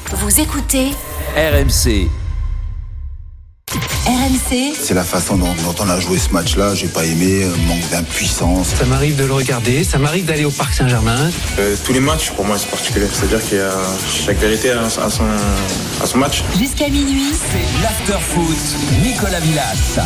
Vous écoutez RMC. RMC. C'est la façon dont on a joué ce match-là, j'ai pas aimé, manque d'impuissance. Ça m'arrive de le regarder, ça m'arrive d'aller au Parc Saint-Germain. Tous les matchs, pour moi, c'est particulier. C'est-à-dire qu'il y a chaque vérité à son match. Jusqu'à minuit. C'est l'after-foot. Nicolas Villas.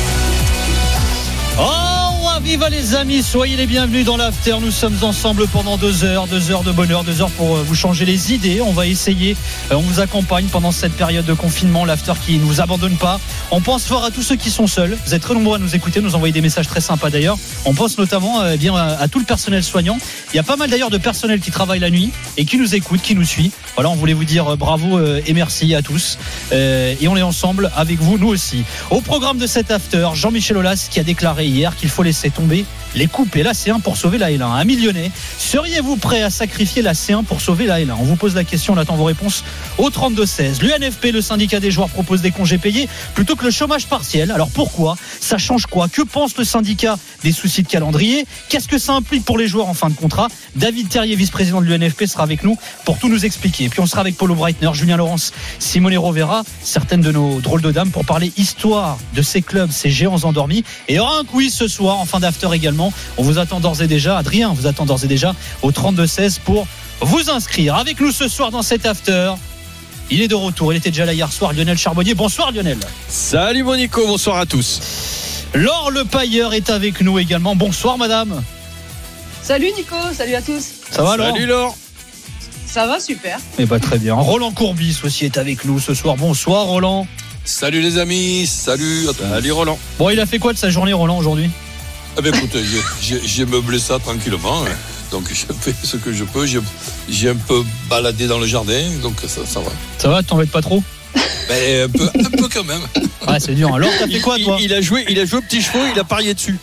Oh, viva les amis, soyez les bienvenus dans l'after. Nous sommes ensemble pendant 2 heures de bonheur, 2 heures pour vous changer les idées. On va essayer, on vous accompagne pendant cette période de confinement, l'after qui ne vous abandonne pas. On pense fort à tous ceux qui sont seuls. Vous êtes très nombreux à nous écouter, nous envoyer des messages très sympas d'ailleurs. On pense notamment à tout le personnel soignant. Il y a pas mal d'ailleurs de personnel qui travaille la nuit et qui nous écoute, qui nous suit. Voilà, on voulait vous dire bravo et merci à tous. Et on est ensemble avec vous, nous aussi. Au programme de cet after, Jean-Michel Aulas qui a déclaré hier qu'il faut laisser tomber les coupes et la C1 pour sauver la L1. Amis lyonnais, seriez-vous prêt à sacrifier la C1 pour sauver la L1 ? On vous pose la question, on attend vos réponses au 32-16. L'UNFP, le syndicat des joueurs, propose des congés payés plutôt que le chômage partiel. Alors pourquoi ? Ça change quoi ? Que pense le syndicat des soucis de calendrier ? Qu'est-ce que ça implique pour les joueurs en fin de contrat ? David Terrier, vice-président de l'UNFP, sera avec nous pour tout nous expliquer. Et puis on sera avec Paulo Breitner, Julien Laurence, Simone Rovera, certaines de nos drôles de dames pour parler histoire de ces clubs, ces géants endormis. Et il y aura un quiz ce soir en fin d'after également. On vous attend d'ores et déjà, Adrien vous attend d'ores et déjà au 32-16 pour vous inscrire. Avec nous ce soir dans cet after, il est de retour, il était déjà là hier soir, Lionel Charbonnier. Bonsoir Lionel. Salut mon Nico, bonsoir à tous. Laure Le Pailleur est avec nous également. Bonsoir madame. Salut Nico, salut à tous. Ça va Laure ? Salut Laure. Ça va, super. Eh ben, très bien. Roland Courbis aussi est avec nous ce soir. Bonsoir Roland. Salut les amis, salut à tous. Salut Roland. Bon, il a fait quoi de sa journée Roland aujourd'hui ? Eh bien écoute, j'ai meublé ça tranquillement, donc j'ai fait ce que je peux, j'ai un peu baladé dans le jardin, donc ça va. Ça va, t'embêtes pas trop ? Ben, un peu quand même. Ah, c'est dur. Alors, t'as fait quoi toi ? Il a joué au petit chevaux, il a parié dessus.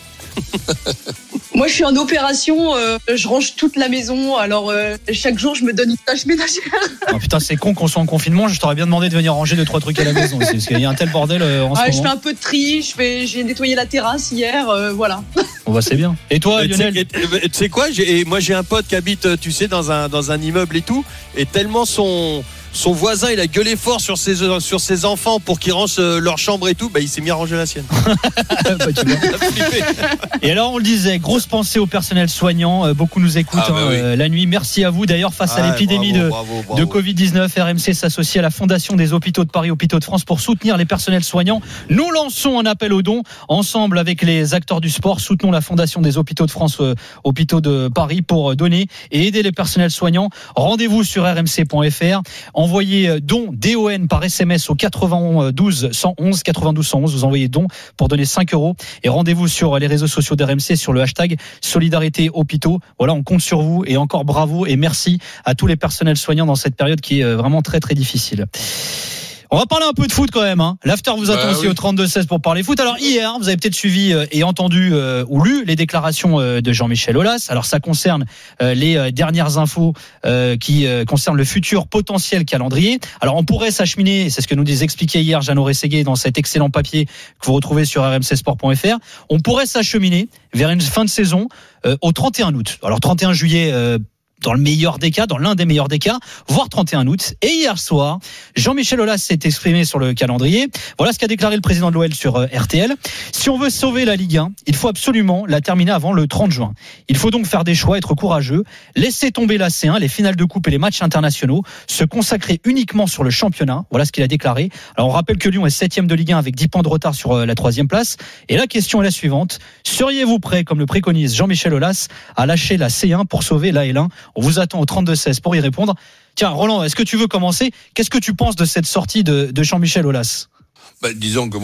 Moi, je suis en opération, je range toute la maison, alors chaque jour, je me donne une tâche ménagère. Oh, putain, c'est con qu'on soit en confinement, je t'aurais bien demandé de venir ranger 2-3 trucs à la maison aussi, parce qu'il y a un tel bordel en ce moment. Je fais un peu de tri, j'ai nettoyé la terrasse hier, voilà. Bon bah c'est bien. Et toi Lionel ? Tu sais quoi, moi j'ai un pote qui habite, tu sais, dans un immeuble et tout, et tellement son voisin, il a gueulé fort sur ses enfants pour qu'ils rangent leur chambre et tout, bah il s'est mis à ranger la sienne. Bah, tu vois. Et alors on le disait, grosse pensée au personnel soignant, beaucoup nous écoutent oui. La nuit. Merci à vous d'ailleurs face à l'épidémie de Covid-19. RMC s'associe à la Fondation des Hôpitaux de Paris, Hôpitaux de France pour soutenir les personnels soignants. Nous lançons un appel aux dons ensemble avec les acteurs du sport. Soutenons la Fondation des Hôpitaux de France, Hôpitaux de Paris pour donner et aider les personnels soignants. Rendez-vous sur rmc.fr. Envoyez don DON par SMS au 92 111 92 111. Vous envoyez don pour donner 5 € et rendez-vous sur les réseaux sociaux d'RMC sur le hashtag Solidarité Hôpitaux. Voilà, on compte sur vous et encore bravo et merci à tous les personnels soignants dans cette période qui est vraiment très très difficile. On va parler un peu de foot quand même. L'after vous attend aussi au 32-16 pour parler foot. Alors hier, vous avez peut-être suivi et entendu ou lu les déclarations de Jean-Michel Aulas. Alors ça concerne les dernières infos qui concernent le futur potentiel calendrier. Alors on pourrait s'acheminer, c'est ce que nous expliquait hier Jeannot Rességuier dans cet excellent papier que vous retrouvez sur rmcsport.fr. On pourrait s'acheminer vers une fin de saison au 31 août. Alors 31 juillet... dans le meilleur des cas, dans l'un des meilleurs des cas, voire 31 août. Et hier soir, Jean-Michel Aulas s'est exprimé sur le calendrier. Voilà ce qu'a déclaré le président de l'OL sur RTL. Si on veut sauver la Ligue 1, il faut absolument la terminer avant le 30 juin. Il faut donc faire des choix, être courageux, laisser tomber la C1, les finales de coupe et les matchs internationaux, se consacrer uniquement sur le championnat. Voilà ce qu'il a déclaré. Alors on rappelle que Lyon est 7e de Ligue 1 avec 10 points de retard sur la 3e place. Et la question est la suivante. Seriez-vous prêt, comme le préconise Jean-Michel Aulas, à lâcher la C1 pour sauver la L1 ? On vous attend au 32-16 pour y répondre. Tiens, Roland, est-ce que tu veux commencer ? Qu'est-ce que tu penses de cette sortie de Jean-Michel Aulas ? Disons que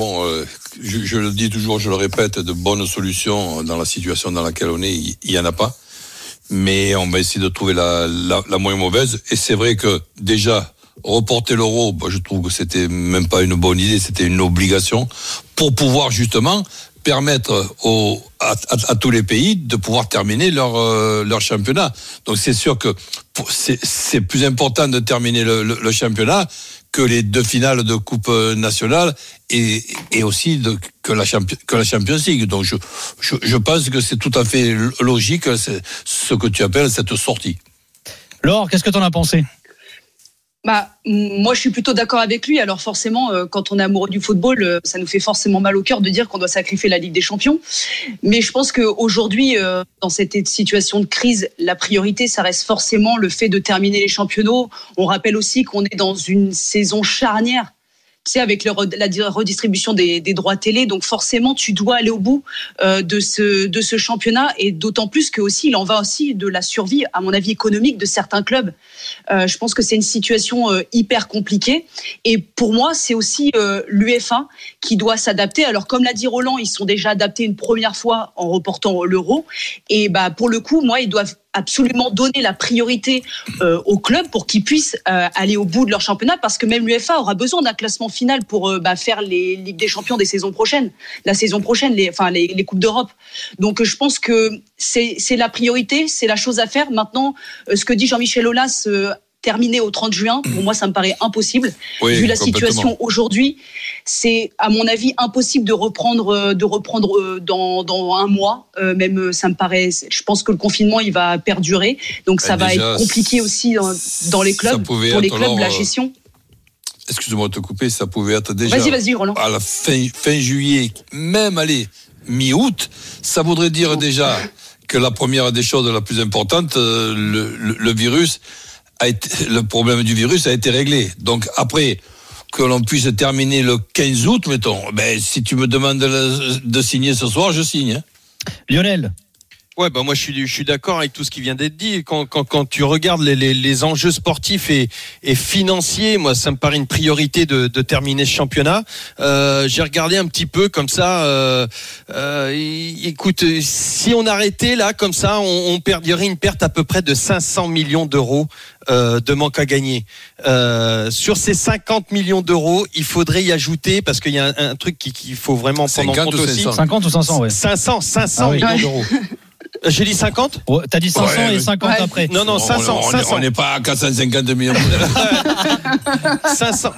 je le dis toujours, je le répète, de bonnes solutions dans la situation dans laquelle on est, il y en a pas. Mais on va essayer de trouver la moins mauvaise. Et c'est vrai que déjà, reporter l'Euro, je trouve que c'était même pas une bonne idée, c'était une obligation pour pouvoir justement permettre à tous les pays de pouvoir terminer leur championnat. Donc c'est sûr que c'est plus important de terminer le championnat que les 2 finales de Coupe nationale et aussi que la Champions League. Donc je pense que c'est tout à fait logique ce que tu appelles cette sortie. Laure, qu'est-ce que tu en as pensé ? Moi, je suis plutôt d'accord avec lui. Alors forcément, quand on est amoureux du football, ça nous fait forcément mal au cœur de dire qu'on doit sacrifier la Ligue des Champions. Mais je pense qu'aujourd'hui, dans cette situation de crise, la priorité, ça reste forcément le fait de terminer les championnats. On rappelle aussi qu'on est dans une saison charnière. Tu sais, avec la redistribution des droits télé, donc forcément tu dois aller au bout de ce championnat, et d'autant plus que aussi il en va aussi de la survie, à mon avis, économique de certains clubs. Je pense que c'est une situation hyper compliquée, et pour moi c'est aussi l'UEFA qui doit s'adapter. Alors comme l'a dit Roland, ils sont déjà adaptés une première fois en reportant l'Euro, et pour le coup, moi, ils doivent absolument donner la priorité aux clubs pour qu'ils puissent aller au bout de leur championnat, parce que même l'UEFA aura besoin d'un classement final pour faire les Ligues des Champions des saisons prochaines, la saison prochaine, les Coupes d'Europe. Donc je pense que c'est la priorité, c'est la chose à faire. Maintenant, ce que dit Jean-Michel Aulas, terminé au 30 juin, pour moi ça me paraît impossible. Vu la situation aujourd'hui, c'est à mon avis impossible de reprendre dans un mois. Même ça me paraît, je pense que le confinement il va perdurer, donc ça va être compliqué aussi dans les clubs, pour les clubs, la gestion. Excuse-moi de te couper, ça pouvait être déjà Vas-y, Roland. À la fin juillet, même mi-août, ça voudrait dire déjà que la première des choses la plus importante, le virus le problème du virus a été réglé. Donc après, que l'on puisse terminer le 15 août, mettons, si tu me demandes de signer ce soir, je signe. Lionel. Ouais, moi je suis d'accord avec tout ce qui vient d'être dit. Quand tu regardes les enjeux sportifs et financiers, moi ça me paraît une priorité de terminer ce championnat. J'ai regardé un petit peu comme ça. Écoute, si on arrêtait là comme ça, on perdrait une perte à peu près de 500 millions d'euros de manque à gagner. Sur ces 50 millions d'euros, il faudrait y ajouter, parce qu'il y a un truc qu'il faut vraiment prendre en compte aussi. 50 ou 500, ouais. 500 millions d'euros. J'ai dit 50 ? Ouais, t'as dit 500 et 50 après. Non, 500. On n'est pas à 450 millions. 500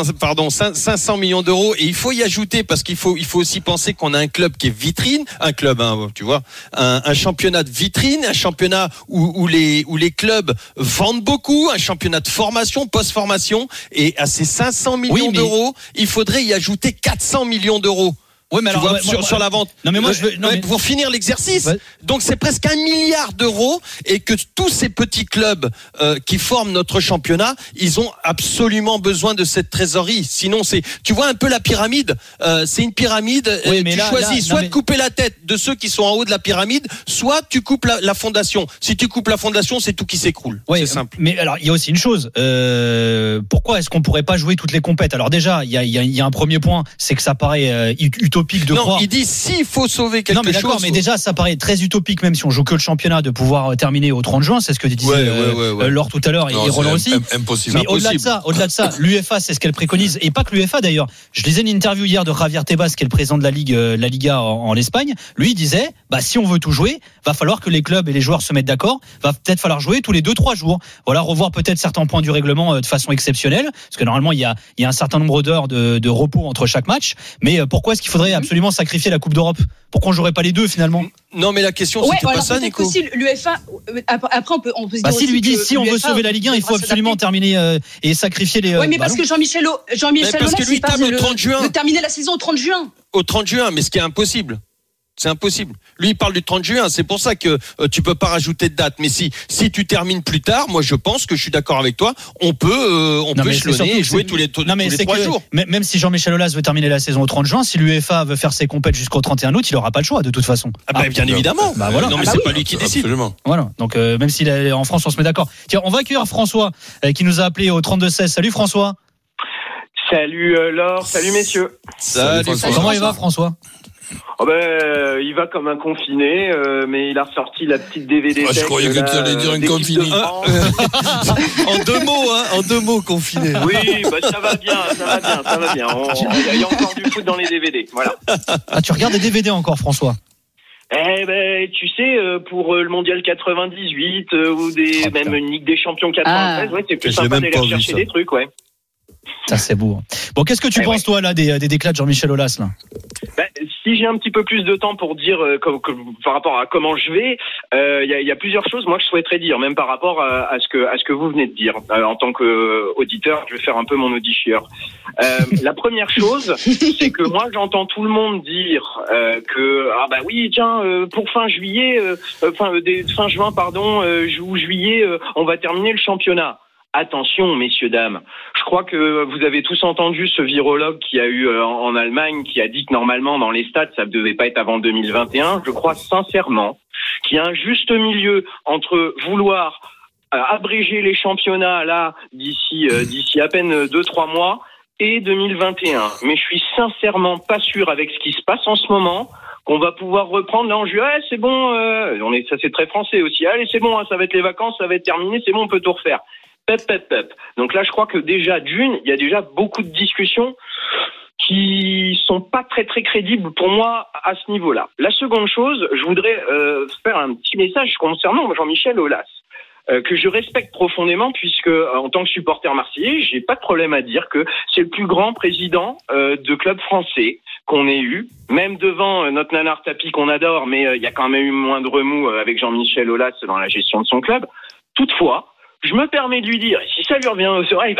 millions d'euros. Et il faut y ajouter, parce qu'il faut aussi penser qu'on a un club qui est vitrine, un club, tu vois, un championnat de vitrine, un championnat où les clubs vendent beaucoup, un championnat de formation, post-formation. Et à ces 500 millions d'euros, il faudrait y ajouter 400 millions d'euros. Oui, mais alors, sur la vente. Non, mais moi, pour finir l'exercice. Ouais. Donc, c'est presque 1 milliard d'euros, et que tous ces petits clubs qui forment notre championnat, ils ont absolument besoin de cette trésorerie. Sinon, tu vois un peu la pyramide. C'est une pyramide. Oui, tu choisis soit de couper la tête de ceux qui sont en haut de la pyramide, soit tu coupes la fondation. Si tu coupes la fondation, c'est tout qui s'écroule. Oui, c'est simple. Mais alors, il y a aussi une chose. Pourquoi est-ce qu'on pourrait pas jouer toutes les compètes ? Alors déjà, il y a un premier point, c'est que ça paraît utopique de croire. Il dit s'il faut sauver quelque chose. Mais déjà ça paraît très utopique, même si on joue que le championnat, de pouvoir terminer au 30 juin, c'est ce que disait Laure tout à l'heure, et Roland aussi. Impossible. Mais au-delà de ça, l'UEFA, c'est ce qu'elle préconise, et pas que l'UEFA d'ailleurs. Je lisais une interview hier de Javier Tebas, qui est le président de la Liga en Espagne. Lui il disait, si on veut tout jouer, va falloir que les clubs et les joueurs se mettent d'accord, va peut-être falloir jouer tous les 2-3 jours. Voilà, revoir peut-être certains points du règlement de façon exceptionnelle, parce que normalement il y a un certain nombre d'heures de repos entre chaque match. Mais pourquoi est-ce qu'il faudrait absolument sacrifier la Coupe d'Europe ? Pourquoi on jouerait pas les deux finalement ? Non, mais la question c'était pas ça, Nico. Aussi, l'UEFA, après on peut se dire si lui dit si on veut sauver la Ligue 1, il faut absolument terminer et sacrifier les. Oui, mais parce que Jean-Michel Aulas, il parle au 30 juin. De terminer la saison au 30 juin. Au 30 juin, mais ce qui est impossible. C'est impossible. Lui, il parle du 30 juin. C'est pour ça que tu peux pas rajouter de date. Mais si tu termines plus tard, moi, je pense que je suis d'accord avec toi. On peut échelonner et jouer tous les 3 jours. Même si Jean-Michel Aulas veut terminer la saison au 30 juin, si l'UEFA veut faire ses compètes jusqu'au 31 août, il aura pas le choix, de toute façon. Bien évidemment. Voilà. Non, mais c'est pas lui qui décide. Absolument. Voilà. Donc, même s'il est en France, on se met d'accord. Tiens, on va accueillir François, qui nous a appelé au 32-16. Salut François. Salut Laure. Salut messieurs. Salut François. Comment il va, François ? Il va comme un confiné, mais il a ressorti la petite DVD. Je croyais que tu allais dire un confiné. En deux mots, confiné. Oui, ça va bien. Il y a encore du foot dans les DVD, voilà. Tu regardes des DVD encore, François ? Tu sais, pour le Mondial 98 ou même une Ligue des Champions 93, c'est plus sympa d'aller chercher des trucs, ouais. Ça c'est beau. Bon, qu'est-ce que tu penses toi là des déclats de Jean-Michel Aulas là ? si j'ai un petit peu plus de temps pour dire par rapport à comment je vais, il y a plusieurs choses moi que je souhaiterais dire, même par rapport à ce que vous venez de dire. En tant qu'auditeur, je vais faire un peu mon audichieur. La première chose, c'est que moi j'entends tout le monde dire que pour fin juin ou juillet, on va terminer le championnat. Attention, messieurs, dames. Je crois que vous avez tous entendu ce virologue qui a eu en Allemagne, qui a dit que normalement dans les stades, ça ne devait pas être avant 2021. Je crois sincèrement qu'il y a un juste milieu entre vouloir abréger les championnats là d'ici à peine 2-3 mois et 2021. Mais je suis sincèrement pas sûr avec ce qui se passe en ce moment qu'on va pouvoir reprendre là en juillet. C'est bon, ça c'est très français aussi. Allez, c'est bon, ça va être les vacances, ça va être terminé, c'est bon, on peut tout refaire. Pep. Donc là, je crois que déjà il y a déjà beaucoup de discussions qui sont pas très très crédibles pour moi à ce niveau-là. La seconde chose, je voudrais faire un petit message concernant Jean-Michel Aulas, que je respecte profondément puisque en tant que supporter marseillais, j'ai pas de problème à dire que c'est le plus grand président de club français qu'on ait eu, même devant notre nanar Tapi qu'on adore, mais il y a quand même eu moins de remous avec Jean-Michel Aulas dans la gestion de son club. Toutefois, je me permets de lui dire, si ça lui revient aux oreilles,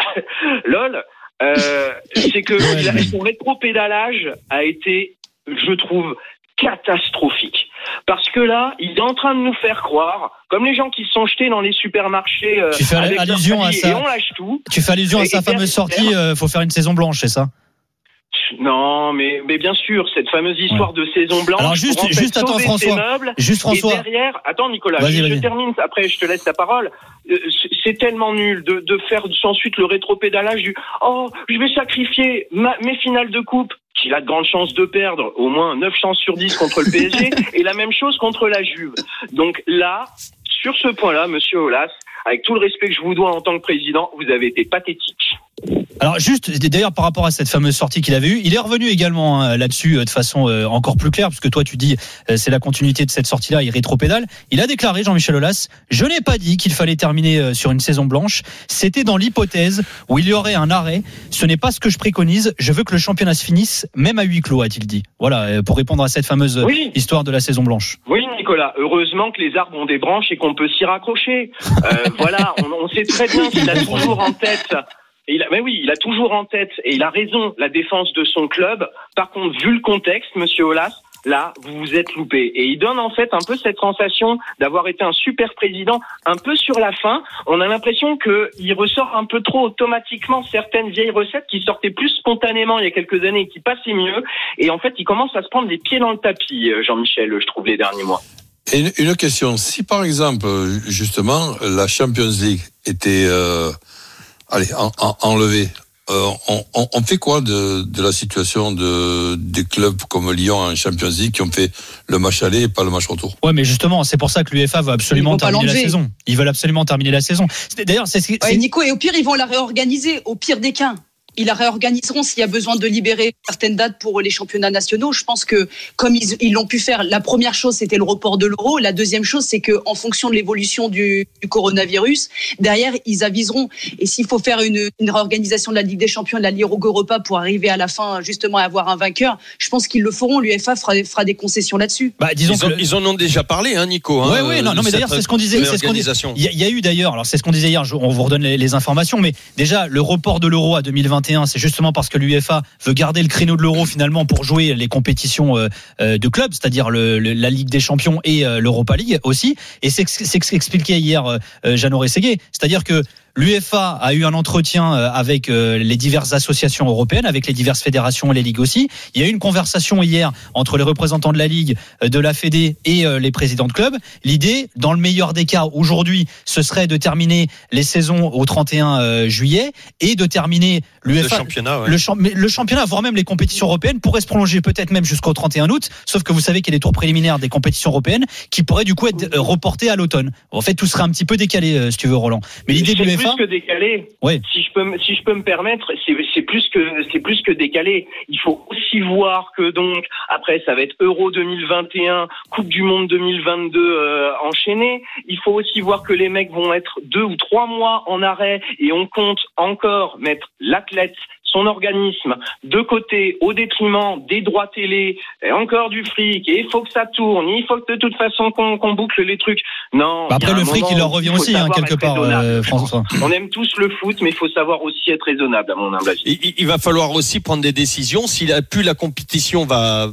c'est que son rétropédalage a été, je trouve, catastrophique. Parce que là, il est en train de nous faire croire, comme les gens qui se sont jetés dans les supermarchés avec allusion à ça. Et on lâche tout. Tu fais allusion à sa fameuse sortie, faut faire une saison blanche, c'est ça? Non, mais bien sûr, cette fameuse histoire de saison blanche. Alors juste attends François. Juste François. Et derrière, attends Nicolas, je termine, après je te laisse la parole. C'est tellement nul de faire ensuite le rétropédalage du je vais sacrifier mes finales de coupe qu'il a de grandes chances de perdre, au moins 9 chances sur 10 contre le PSG et la même chose contre la Juve. Donc là, sur ce point-là, monsieur Aulas, avec tout le respect que je vous dois en tant que président, vous avez été pathétique. Alors juste, d'ailleurs par rapport à cette fameuse sortie qu'il avait eue, il est revenu également là-dessus de façon encore plus claire, parce que toi tu dis c'est la continuité de cette sortie-là, il rétropédale. Il a déclaré, Jean-Michel Aulas, je n'ai pas dit qu'il fallait terminer sur une saison blanche, c'était dans l'hypothèse où il y aurait un arrêt, ce n'est pas ce que je préconise, je veux que le championnat se finisse même à huis clos, a-t-il dit. Voilà, pour répondre à cette fameuse histoire de la saison blanche. Oui Nicolas, heureusement que les arbres ont des branches et qu'on peut s'y raccrocher. Voilà, on sait très bien qu'il a toujours en tête... il a toujours en tête, et il a raison, la défense de son club. Par contre, vu le contexte, monsieur Aulas, là, vous vous êtes loupé. Et il donne en fait un peu cette sensation d'avoir été un super président un peu sur la fin. On a l'impression qu'il ressort un peu trop automatiquement certaines vieilles recettes qui sortaient plus spontanément il y a quelques années et qui passaient mieux. Et en fait, il commence à se prendre les pieds dans le tapis, Jean-Michel, je trouve, les derniers mois. Et une question, si par exemple, justement, la Champions League était... enlevé. On fait quoi de la situation des clubs comme Lyon en Champions League qui ont fait le match aller et pas le match retour? Ouais, mais justement, c'est pour ça que l'UEFA veut absolument terminer la saison. Ils veulent absolument terminer la saison. D'ailleurs, Nico, et au pire, ils vont la réorganiser. Au pire des cas. Ils la réorganiseront s'il y a besoin de libérer certaines dates pour les championnats nationaux. Je pense que, comme ils l'ont pu faire, la première chose, c'était le report de l'Euro. La deuxième chose, c'est qu'en fonction de l'évolution du coronavirus, derrière, ils aviseront. Et s'il faut faire une réorganisation de la Ligue des Champions, de la Ligue Europa pour arriver à la fin, justement, à avoir un vainqueur, je pense qu'ils le feront. L'UEFA fera des concessions là-dessus. Ils en ont déjà parlé, Nico. Oui, non, mais d'ailleurs, c'est ce qu'on disait. Il y a eu d'ailleurs, alors c'est ce qu'on disait hier, on vous redonne les informations, mais déjà, le report de l'Euro à 2021, c'est justement parce que l'UEFA veut garder le créneau de l'Euro finalement pour jouer les compétitions de clubs, c'est-à-dire la Ligue des Champions et l'Europa League aussi. Et c'est ce qu'expliquait hier Jeannot Rességuier, c'est-à-dire que l'UEFA a eu un entretien avec les diverses associations européennes, avec les diverses fédérations et les ligues aussi. Il y a eu une conversation hier entre les représentants de la Ligue, de la Fédé et les présidents de clubs. L'idée, dans le meilleur des cas, aujourd'hui, ce serait de terminer les saisons au 31 juillet et de terminer l'UEFA, le championnat, voire même les compétitions européennes pourraient se prolonger peut-être même jusqu'au 31 août, sauf que vous savez qu'il y a les tours préliminaires des compétitions européennes qui pourraient du coup être reportés à l'automne. En fait, tout serait un petit peu décalé, si tu veux, Roland. Mais l'idée de l'UEFA, plus que décalé. Oui. Si je peux me permettre, c'est plus que décalé. Il faut aussi voir que donc après ça va être Euro 2021, Coupe du Monde 2022 enchaînée. Il faut aussi voir que les mecs vont être 2 ou 3 mois en arrêt et on compte encore mettre l'athlète son organisme de côté au détriment des droits télé et encore du fric et il faut que ça tourne, il faut que de toute façon qu'on boucle les trucs. Non. Après le fric il leur revient aussi quelque part, François. On aime tous le foot, mais il faut savoir aussi être raisonnable à mon humble avis. Il va falloir aussi prendre des décisions. Plus la compétition va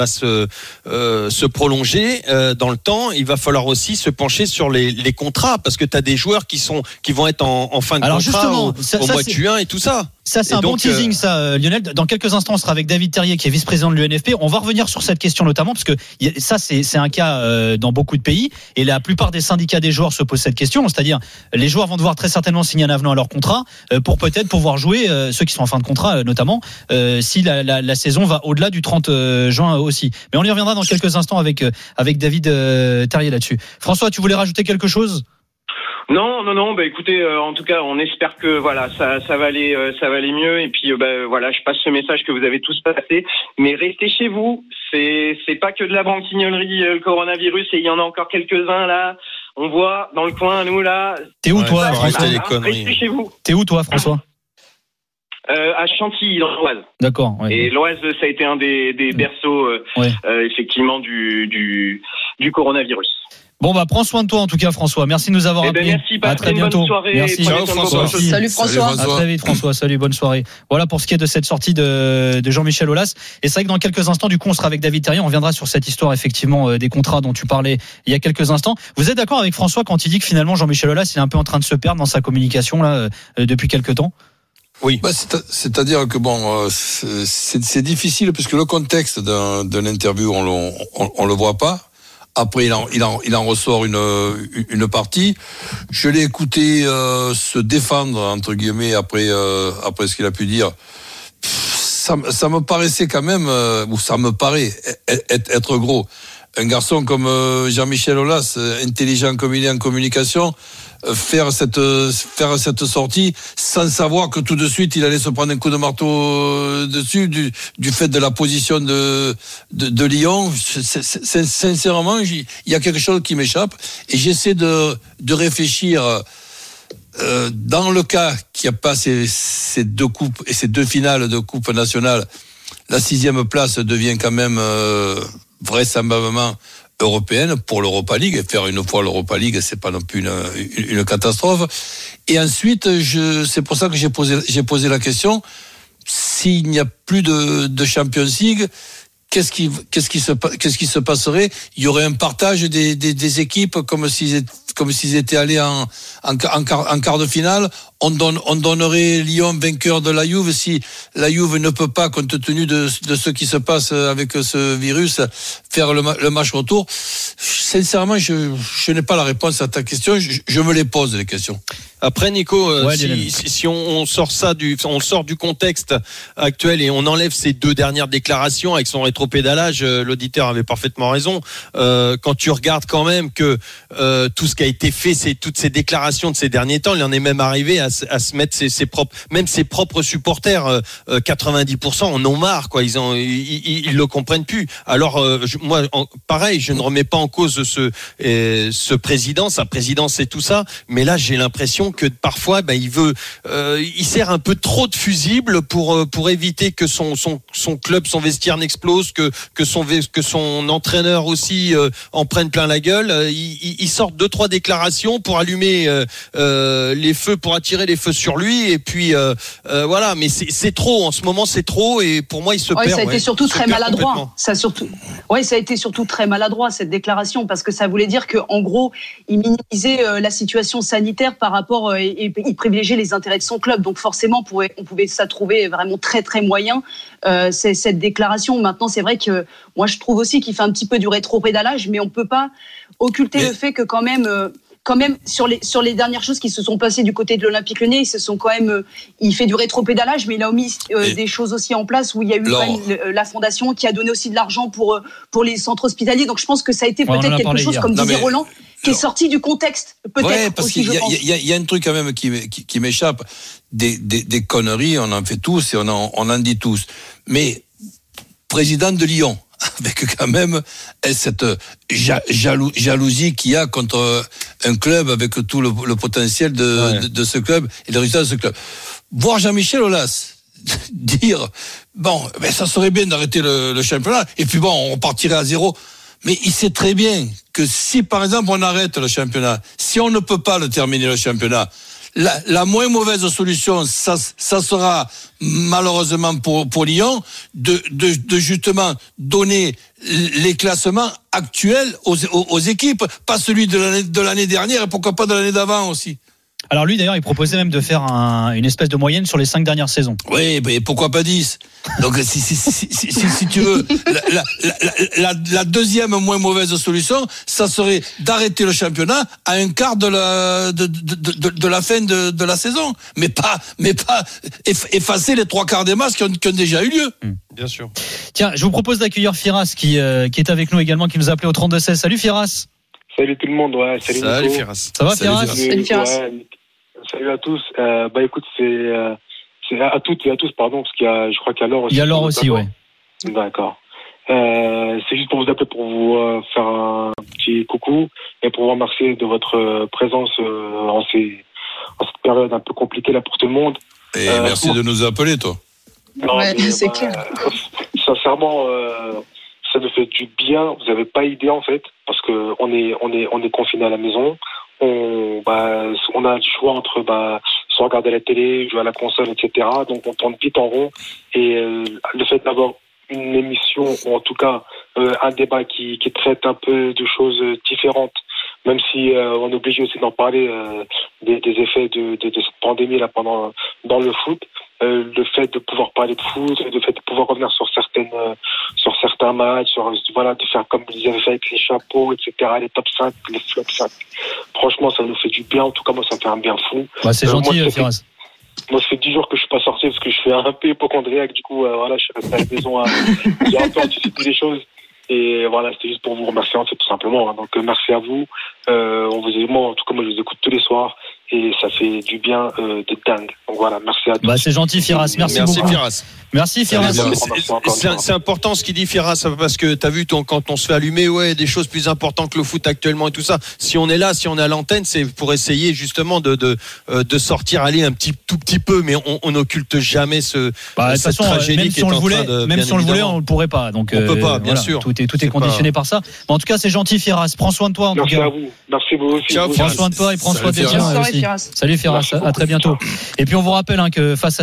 se prolonger dans le temps, il va falloir aussi se pencher sur les contrats, parce que tu as des joueurs qui vont être en fin de contrat au mois de juin et tout ça. Ça, c'est un bon teasing, ça, Lionel. Dans quelques instants, on sera avec David Terrier, qui est vice-président de l'UNFP. On va revenir sur cette question notamment, parce que ça, c'est un cas dans beaucoup de pays. Et la plupart des syndicats des joueurs se posent cette question. C'est-à-dire, les joueurs vont devoir très certainement signer un avenant à leur contrat pour peut-être pouvoir jouer, ceux qui sont en fin de contrat notamment, si la saison va au-delà du 30 juin aussi. Mais on y reviendra dans quelques instants avec David Terrier là-dessus. François, tu voulais rajouter quelque chose ? Non. Bah écoutez, en tout cas, on espère que voilà, ça va aller mieux. Et puis voilà, je passe ce message que vous avez tous passé. Mais restez chez vous. C'est pas que de la branquignolerie, le coronavirus. Et il y en a encore quelques-uns là. On voit dans le coin, nous là. T'es où toi, François ? Restez chez vous. T'es où toi, François ? À Chantilly, dans l'Oise. D'accord. Ouais. Et l'Oise, ça a été un des berceaux, effectivement, du coronavirus. Bon, prends soin de toi en tout cas, François. Merci de nous avoir appelés. Merci, à très bientôt. Bonne soirée. Merci. Ciao, François. Salut François. À très vite, François. Salut, bonne soirée. Voilà pour ce qui est de cette sortie de Jean-Michel Aulas. Et c'est vrai que dans quelques instants, du coup, on sera avec David Terrier. On reviendra sur cette histoire, effectivement, des contrats dont tu parlais il y a quelques instants. Vous êtes d'accord avec François quand il dit que finalement, Jean-Michel Aulas, il est un peu en train de se perdre dans sa communication, là, depuis quelques temps? Oui. C'est-à-dire que c'est difficile parce que le contexte d'une interview, on le voit pas. Après, il en ressort une partie. Je l'ai écouté se défendre entre guillemets après ce qu'il a pu dire. Ça me paraissait quand même, ou ça me paraît être gros. Un garçon comme Jean-Michel Aulas, intelligent comme il est en communication, faire cette sortie sans savoir que tout de suite il allait se prendre un coup de marteau dessus du fait de la position de Lyon. Sincèrement, il y a quelque chose qui m'échappe et j'essaie de réfléchir dans le cas qu'il n'y a pas ces deux coupes et ces deux finales de coupe nationale. La 6e place devient quand même vraisemblablement européenne pour l'Europa League, et faire une fois l'Europa League, c'est pas non plus une catastrophe. Et ensuite, c'est pour ça que j'ai posé la question, s'il n'y a plus de Champions League, qu'est-ce qui se passerait? Il y aurait un partage des équipes comme s'ils étaient allés en quart de finale. On donnerait Lyon vainqueur de la Juve si la Juve ne peut pas, compte tenu de ce qui se passe avec ce virus, faire le match retour. Sincèrement, je n'ai pas la réponse à ta question. Je me les pose, les questions. Après, Nico, si on sort on sort du contexte actuel et on enlève ces deux dernières déclarations avec son rétropédalage, l'auditeur avait parfaitement raison. Quand tu regardes quand même que tout ce qui a été fait, toutes ces déclarations de ces derniers temps, il en est même arrivé à se mettre ses propres supporters, 90% en ont marre, quoi. Ils le comprennent plus. Alors moi, pareil, je ne remets pas en cause ce président, sa présidence et tout ça, mais là j'ai l'impression que parfois il sert un peu trop de fusibles pour éviter que son club, son vestiaire n'explose, que son entraîneur aussi en prenne plein la gueule. Il sort 2-3 déclarations pour allumer les feux, pour attirer les feux sur lui, et puis voilà. Mais c'est trop en ce moment, c'est trop, et pour moi il se perd. Ça a été surtout très maladroit. Ça a été surtout très maladroit, cette déclaration, parce que ça voulait dire que en gros il minimisait la situation sanitaire par rapport et il privilégiait les intérêts de son club. Donc forcément on pouvait ça trouver vraiment très très moyen cette déclaration. Maintenant c'est vrai que moi je trouve aussi qu'il fait un petit peu du rétropédalage, mais on peut pas occulter le fait que quand même sur les dernières choses qui se sont passées du côté de l'Olympique Lyonnais, il fait du rétropédalage, mais il a mis des choses aussi en place où il y a eu quand même la fondation qui a donné aussi de l'argent pour les centres hospitaliers. Donc je pense que ça a été peut-être quelque chose, comme disait Roland, qui est sorti du contexte, peut-être. Ouais, parce qu'il y a un truc quand même qui m'échappe. Des conneries, on en fait tous et on en dit tous. Mais président de Lyon, avec quand même cette jalousie qu'il y a contre un club, avec tout le potentiel de ce club et les résultats de ce club. Voir Jean-Michel Aulas dire ça serait bien d'arrêter le championnat et puis on partirait à 0. Mais il sait très bien que si par exemple on arrête le championnat, si on ne peut pas le terminer le championnat, la moins mauvaise solution, ça sera malheureusement pour Lyon de justement donner les classements actuels aux équipes, pas celui de l'année dernière et pourquoi pas de l'année d'avant aussi. Alors lui d'ailleurs il proposait même de faire une espèce de moyenne sur les 5 dernières saisons. Oui, mais pourquoi pas 10 ? Donc si tu veux, la deuxième moins mauvaise solution, ça serait d'arrêter le championnat à un quart de la fin de la saison, mais pas effacer les 3/4 des matchs qui ont déjà eu lieu. Bien sûr. Tiens, je vous propose d'accueillir Firas qui est avec nous également, qui nous a appelé au 32-16. Salut Firas. Salut tout le monde, salut Nico. Firas. Ça va Firas ? Salut Firas. Salut à tous. Écoute, c'est à toutes et à tous, pardon, parce je crois qu'il y a Laure aussi. Il y a Laure aussi, ouais. D'accord. C'est juste pour vous appeler pour vous faire un petit coucou et pour vous remercier de votre présence en cette période un peu compliquée là pour tout le monde. Et merci de nous appeler, toi. Non, c'est clair. Sincèrement, ça nous fait du bien. Vous n'avez pas idée en fait, parce que on est confiné à la maison. On a le choix entre soit regarder la télé, jouer à la console, etc. Donc on tourne vite en rond. Et le fait d'avoir une émission, ou en tout cas un débat qui traite un peu de choses différentes, même si on est obligé aussi d'en parler des effets de cette pandémie là dans le foot. Le fait de pouvoir parler de foot, le fait de pouvoir revenir sur certains matchs, de faire comme ils avaient fait avec les chapeaux, etc., les top 5, les flop 5. Franchement, ça nous fait du bien. En tout cas, moi, ça me fait un bien fou. C'est gentil, Firas. Moi, ça fait 10 jours que je suis pas sorti parce que je suis un peu hypochondriaque. Du coup, je suis resté à la maison. J'ai un peu anticipé les choses. Et voilà, c'était juste pour vous remercier, en fait, tout simplement. Donc, merci à vous. Moi, en tout cas, moi, je vous écoute tous les soirs. Et ça fait du bien de dingue. Donc voilà, merci à tous. C'est gentil Firas, merci beaucoup. Firas. Merci Firas. C'est important ce qu'il dit Firas, parce que t'as vu quand on se fait allumer des choses plus importantes que le foot actuellement et tout ça. Si on est là, si on est à l'antenne, c'est pour essayer justement de sortir aller tout petit peu, mais on n'occulte jamais cette tragédie même qui est en train de même si on le voulait, on ne pourrait pas. Donc on peut pas, bien sûr. Tout est conditionné par ça. Mais en tout cas, c'est gentil Firas. Prends soin de toi en tout cas. Merci à vous. Merci vous aussi. Ciao, prends soin de toi et prends soin des tiens aussi. Salut Firas, à très bientôt. Et puis on vous rappelle que face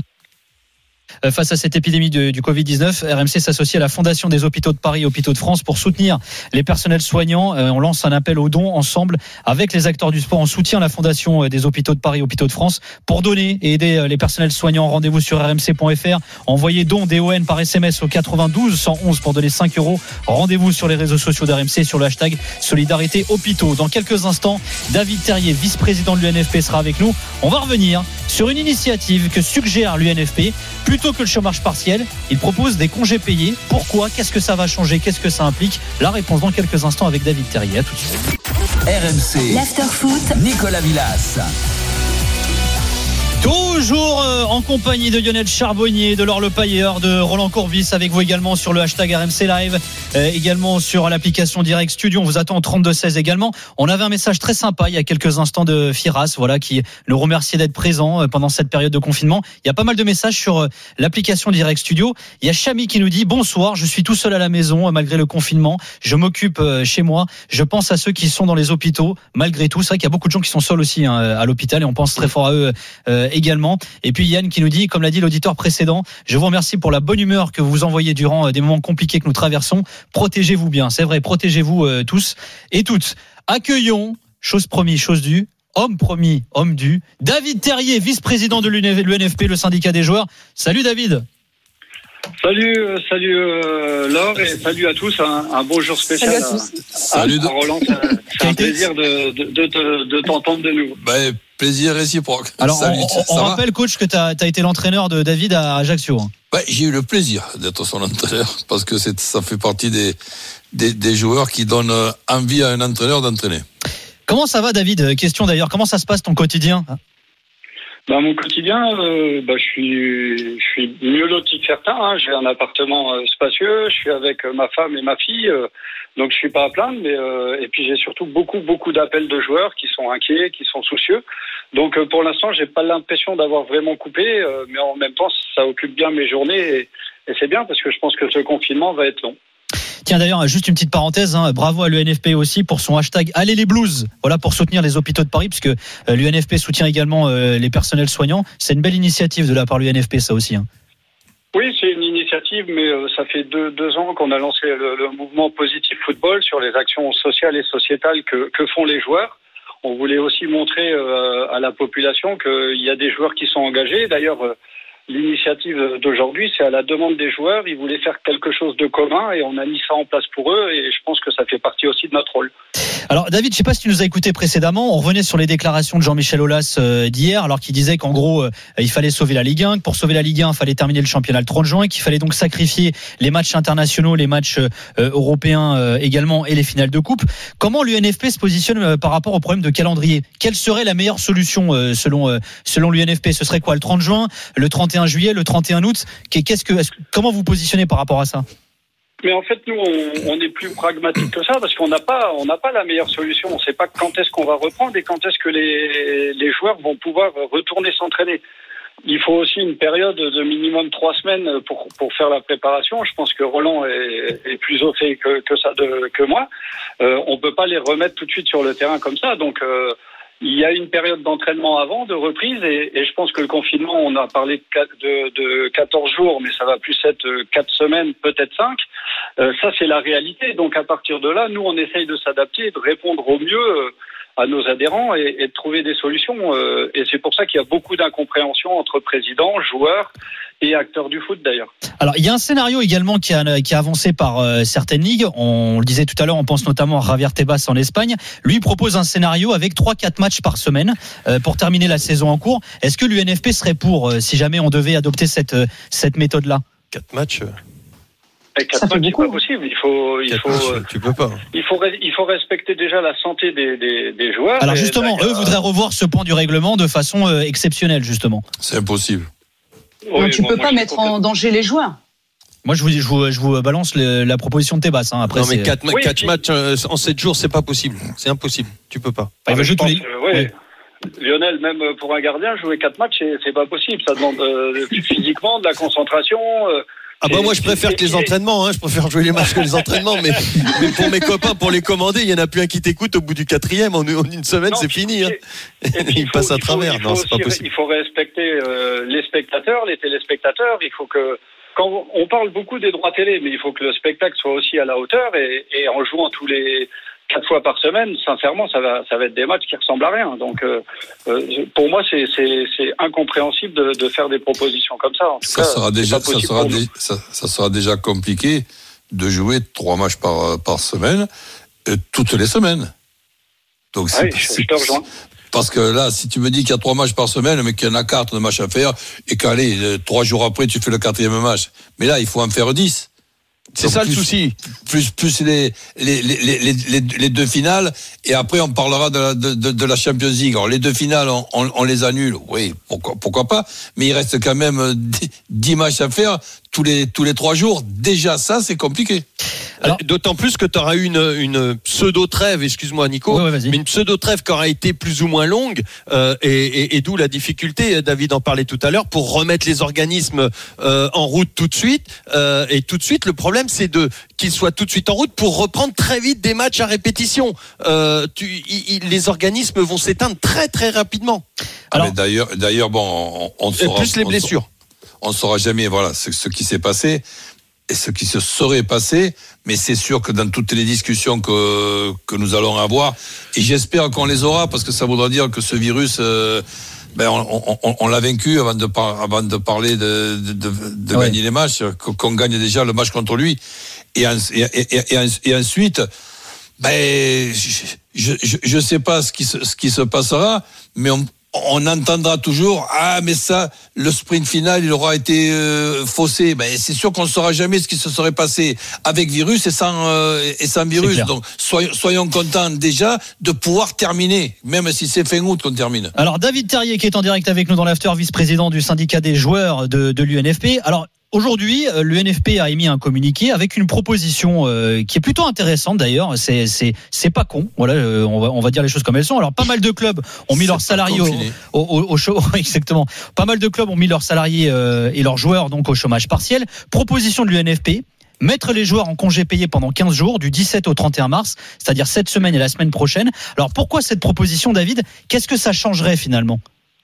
à cette épidémie du Covid-19, RMC s'associe à la Fondation des Hôpitaux de Paris et Hôpitaux de France pour soutenir les personnels soignants. On lance un appel aux dons ensemble avec les acteurs du sport. On soutient la Fondation des Hôpitaux de Paris et Hôpitaux de France pour donner et aider les personnels soignants. Rendez-vous sur rmc.fr. Envoyez don DON par SMS au 92 111 pour donner 5 €. Rendez-vous sur les réseaux sociaux d'RMC sur le hashtag Solidarité Hôpitaux. Dans quelques instants, David Terrier, vice-président de l'UNFP, sera avec nous. On va revenir sur une initiative que suggère l'UNFP. Plutôt que le chômage partiel, il propose des congés payés. Pourquoi ? Qu'est-ce que ça va changer ? Qu'est-ce que ça implique ? La réponse dans quelques instants avec David Terrier. À tout de suite. RMC, l'after-foot, Nicolas Villas. Toujours en compagnie de Lionel Charbonnier, de Laure Lepailleur, de Roland Courbis, avec vous également sur le hashtag RMC Live, également sur l'application Direct Studio. On vous attend au 32-16 également. On avait un message très sympa il y a quelques instants de Firas, qui le remerciait d'être présent pendant cette période de confinement. Il y a pas mal de messages sur l'application Direct Studio. Il y a Chami qui nous dit: bonsoir, je suis tout seul à la maison malgré le confinement. Je m'occupe chez moi. Je pense à ceux qui sont dans les hôpitaux malgré tout. C'est vrai qu'il y a beaucoup de gens qui sont seuls aussi à l'hôpital et on pense très fort à eux également. Et puis Yann qui nous dit, comme l'a dit l'auditeur précédent: je vous remercie pour la bonne humeur que vous envoyez durant des moments compliqués que nous traversons. Protégez-vous bien, c'est vrai, protégez-vous tous et toutes. Accueillons, chose promise, chose due, homme promis, homme dû, David Terrier, vice-président de l'UNFP, le syndicat des joueurs. Salut David. Salut Laure, et salut à tous, un bonjour spécial à Roland. C'est un plaisir de t'entendre de nouveau. Plaisir réciproque. Alors, on rappelle, coach, que tu as été l'entraîneur de David à Ajaccio. J'ai eu le plaisir d'être son entraîneur, parce que ça fait partie des joueurs qui donnent envie à un entraîneur d'entraîner. Comment ça va, David ? Question d'ailleurs, comment ça se passe ton quotidien ? Mon quotidien, je suis mieux loti que certains. Hein. J'ai un appartement spacieux, je suis avec ma femme et ma fille, donc je suis pas à plaindre. Mais et puis j'ai surtout beaucoup d'appels de joueurs qui sont inquiets, qui sont soucieux. Donc pour l'instant, j'ai pas l'impression d'avoir vraiment coupé, mais en même temps, ça occupe bien mes journées et c'est bien parce que je pense que ce confinement va être long. Tiens, d'ailleurs, juste une petite parenthèse, bravo à l'UNFP aussi pour son hashtag Allez les Blues. Voilà, pour soutenir les hôpitaux de Paris, puisque l'UNFP soutient également les personnels soignants. C'est une belle initiative de la part de l'UNFP, ça aussi. Oui, c'est une initiative, mais ça fait deux ans qu'on a lancé le mouvement Positif Football sur les actions sociales et sociétales que font les joueurs. On voulait aussi montrer à la population qu'il y a des joueurs qui sont engagés. D'ailleurs, l'initiative d'aujourd'hui, c'est à la demande des joueurs. Ils voulaient faire quelque chose de commun et on a mis ça en place pour eux et je pense que ça fait partie aussi de notre rôle. Alors David, je ne sais pas si tu nous as écouté précédemment, on revenait sur les déclarations de Jean-Michel Aulas d'hier, alors qu'il disait qu'en gros il fallait sauver la Ligue 1, que pour sauver la Ligue 1 il fallait terminer le championnat le 30 juin, qu'il fallait donc sacrifier les matchs internationaux, les matchs européens également et les finales de coupe. Comment l'UNFP se positionne par rapport au problème de calendrier ? Quelle serait la meilleure solution selon l'UNFP ? Ce serait quoi, le 30 juin, le 31 juillet, le 31 août ? Comment vous positionnez par rapport à ça ? Mais en fait, nous, on est plus pragmatique que ça parce qu'on n'a pas la meilleure solution. On ne sait pas quand est-ce qu'on va reprendre et quand est-ce que les joueurs vont pouvoir retourner s'entraîner. Il faut aussi une période de minimum 3 semaines pour faire la préparation. Je pense que Roland est plus au fait que ça que moi. On peut pas les remettre tout de suite sur le terrain comme ça. Donc, il y a une période d'entraînement avant, de reprise, et je pense que le confinement, on a parlé de 14 jours, mais ça va plus être 4 semaines, peut-être 5. Ça, c'est la réalité. Donc, à partir de là, nous, on essaye de s'adapter et de répondre au mieux à nos adhérents et de trouver des solutions. Et c'est pour ça qu'il y a beaucoup d'incompréhension entre présidents, joueurs et acteurs du foot d'ailleurs. Alors il y a un scénario également qui a avancé par certaines ligues. On le disait tout à l'heure, on pense notamment à Javier Tebas en Espagne. Lui propose un scénario avec 3-4 matchs par semaine pour terminer la saison en cours. Est-ce que l'UNFP serait pour si jamais on devait adopter cette méthode-là ? 4 matchs. 4 matchs, c'est pas possible. Tu peux pas. Il faut respecter déjà la santé des joueurs. Alors justement, eux voudraient revoir ce point du règlement de façon exceptionnelle, justement. C'est impossible. Oui, tu peux pas mettre en danger les joueurs. Moi, je vous balance la proposition de Tebas. Après, non, mais 4 matchs en 7 jours, c'est pas possible. C'est impossible. Tu peux pas. Il va jouer tous les... Oui. Lionel, même pour un gardien, jouer 4 matchs, c'est pas possible. Ça demande physiquement de la concentration. Moi je préfère que les entraînements, je préfère jouer les matchs que les entraînements, mais pour mes copains, pour les commander, il y en a plus un qui t'écoute au bout du 4e, en une semaine, c'est fini. Il passe à travers. Non, c'est pas possible. Il faut respecter les spectateurs, les téléspectateurs. Il faut que, quand on parle beaucoup des droits télé, mais il faut que le spectacle soit aussi à la hauteur et en jouant tous les 4 fois par semaine, sincèrement, ça va être des matchs qui ressemblent à rien. Donc, pour moi, c'est incompréhensible de faire des propositions comme ça. Ça sera déjà compliqué de jouer 3 matchs par semaine, toutes les semaines. Donc, je te rejoins. Parce que là, si tu me dis qu'il y a 3 matchs par semaine, mais qu'il y en a 4 de matchs à faire, et qu'allez, 3 jours après, tu fais le 4e match. Mais là, il faut en faire 10. C'est donc ça le souci. Plus les 2 finales, et après on parlera de la Champions League. Alors les 2 finales, on les annule. Oui, pourquoi pas. Mais il reste quand même 10 matchs à faire tous les 3 jours. Déjà ça, c'est compliqué. Alors, d'autant plus que tu auras eu une pseudo-trêve, excuse-moi Nico, mais une pseudo-trêve qui aura été plus ou moins longue, et d'où la difficulté, David en parlait tout à l'heure, pour remettre les organismes en route tout de suite. Et tout de suite, le problème, c'est qu'ils soient tout de suite en route pour reprendre très vite des matchs à répétition. Les organismes vont s'éteindre très très rapidement. Alors, d'ailleurs, bon, on saura, plus les blessures. On saura jamais, voilà, ce qui s'est passé. Et ce qui se serait passé, mais c'est sûr que dans toutes les discussions que nous allons avoir, et j'espère qu'on les aura, parce que ça voudra dire que ce virus, on l'a vaincu avant de parler de gagner les matchs, qu'on gagne déjà le match contre lui, et ensuite, je sais pas ce qui se passera, mais on entendra toujours mais ça, le sprint final, il aura été faussé. Ben, c'est sûr qu'on ne saura jamais ce qui se serait passé avec virus et sans virus. Donc soyons contents déjà de pouvoir terminer, même si c'est fin août qu'on termine. Alors David Terrier qui est en direct avec nous dans l'after, vice-président du syndicat des joueurs de l'UNFP. Alors aujourd'hui, l'UNFP a émis un communiqué avec une proposition qui est plutôt intéressante d'ailleurs. C'est pas con. Voilà, on va dire les choses comme elles sont. Alors pas mal de clubs ont mis leurs salariés au chômage. Exactement. Pas mal de clubs ont mis leurs salariés et leurs joueurs donc au chômage partiel. Proposition de l'UNFP. Mettre les joueurs en congé payé pendant 15 jours, du 17 au 31 mars, c'est-à-dire cette semaine et la semaine prochaine. Alors pourquoi cette proposition, David ? Qu'est-ce que ça changerait finalement ?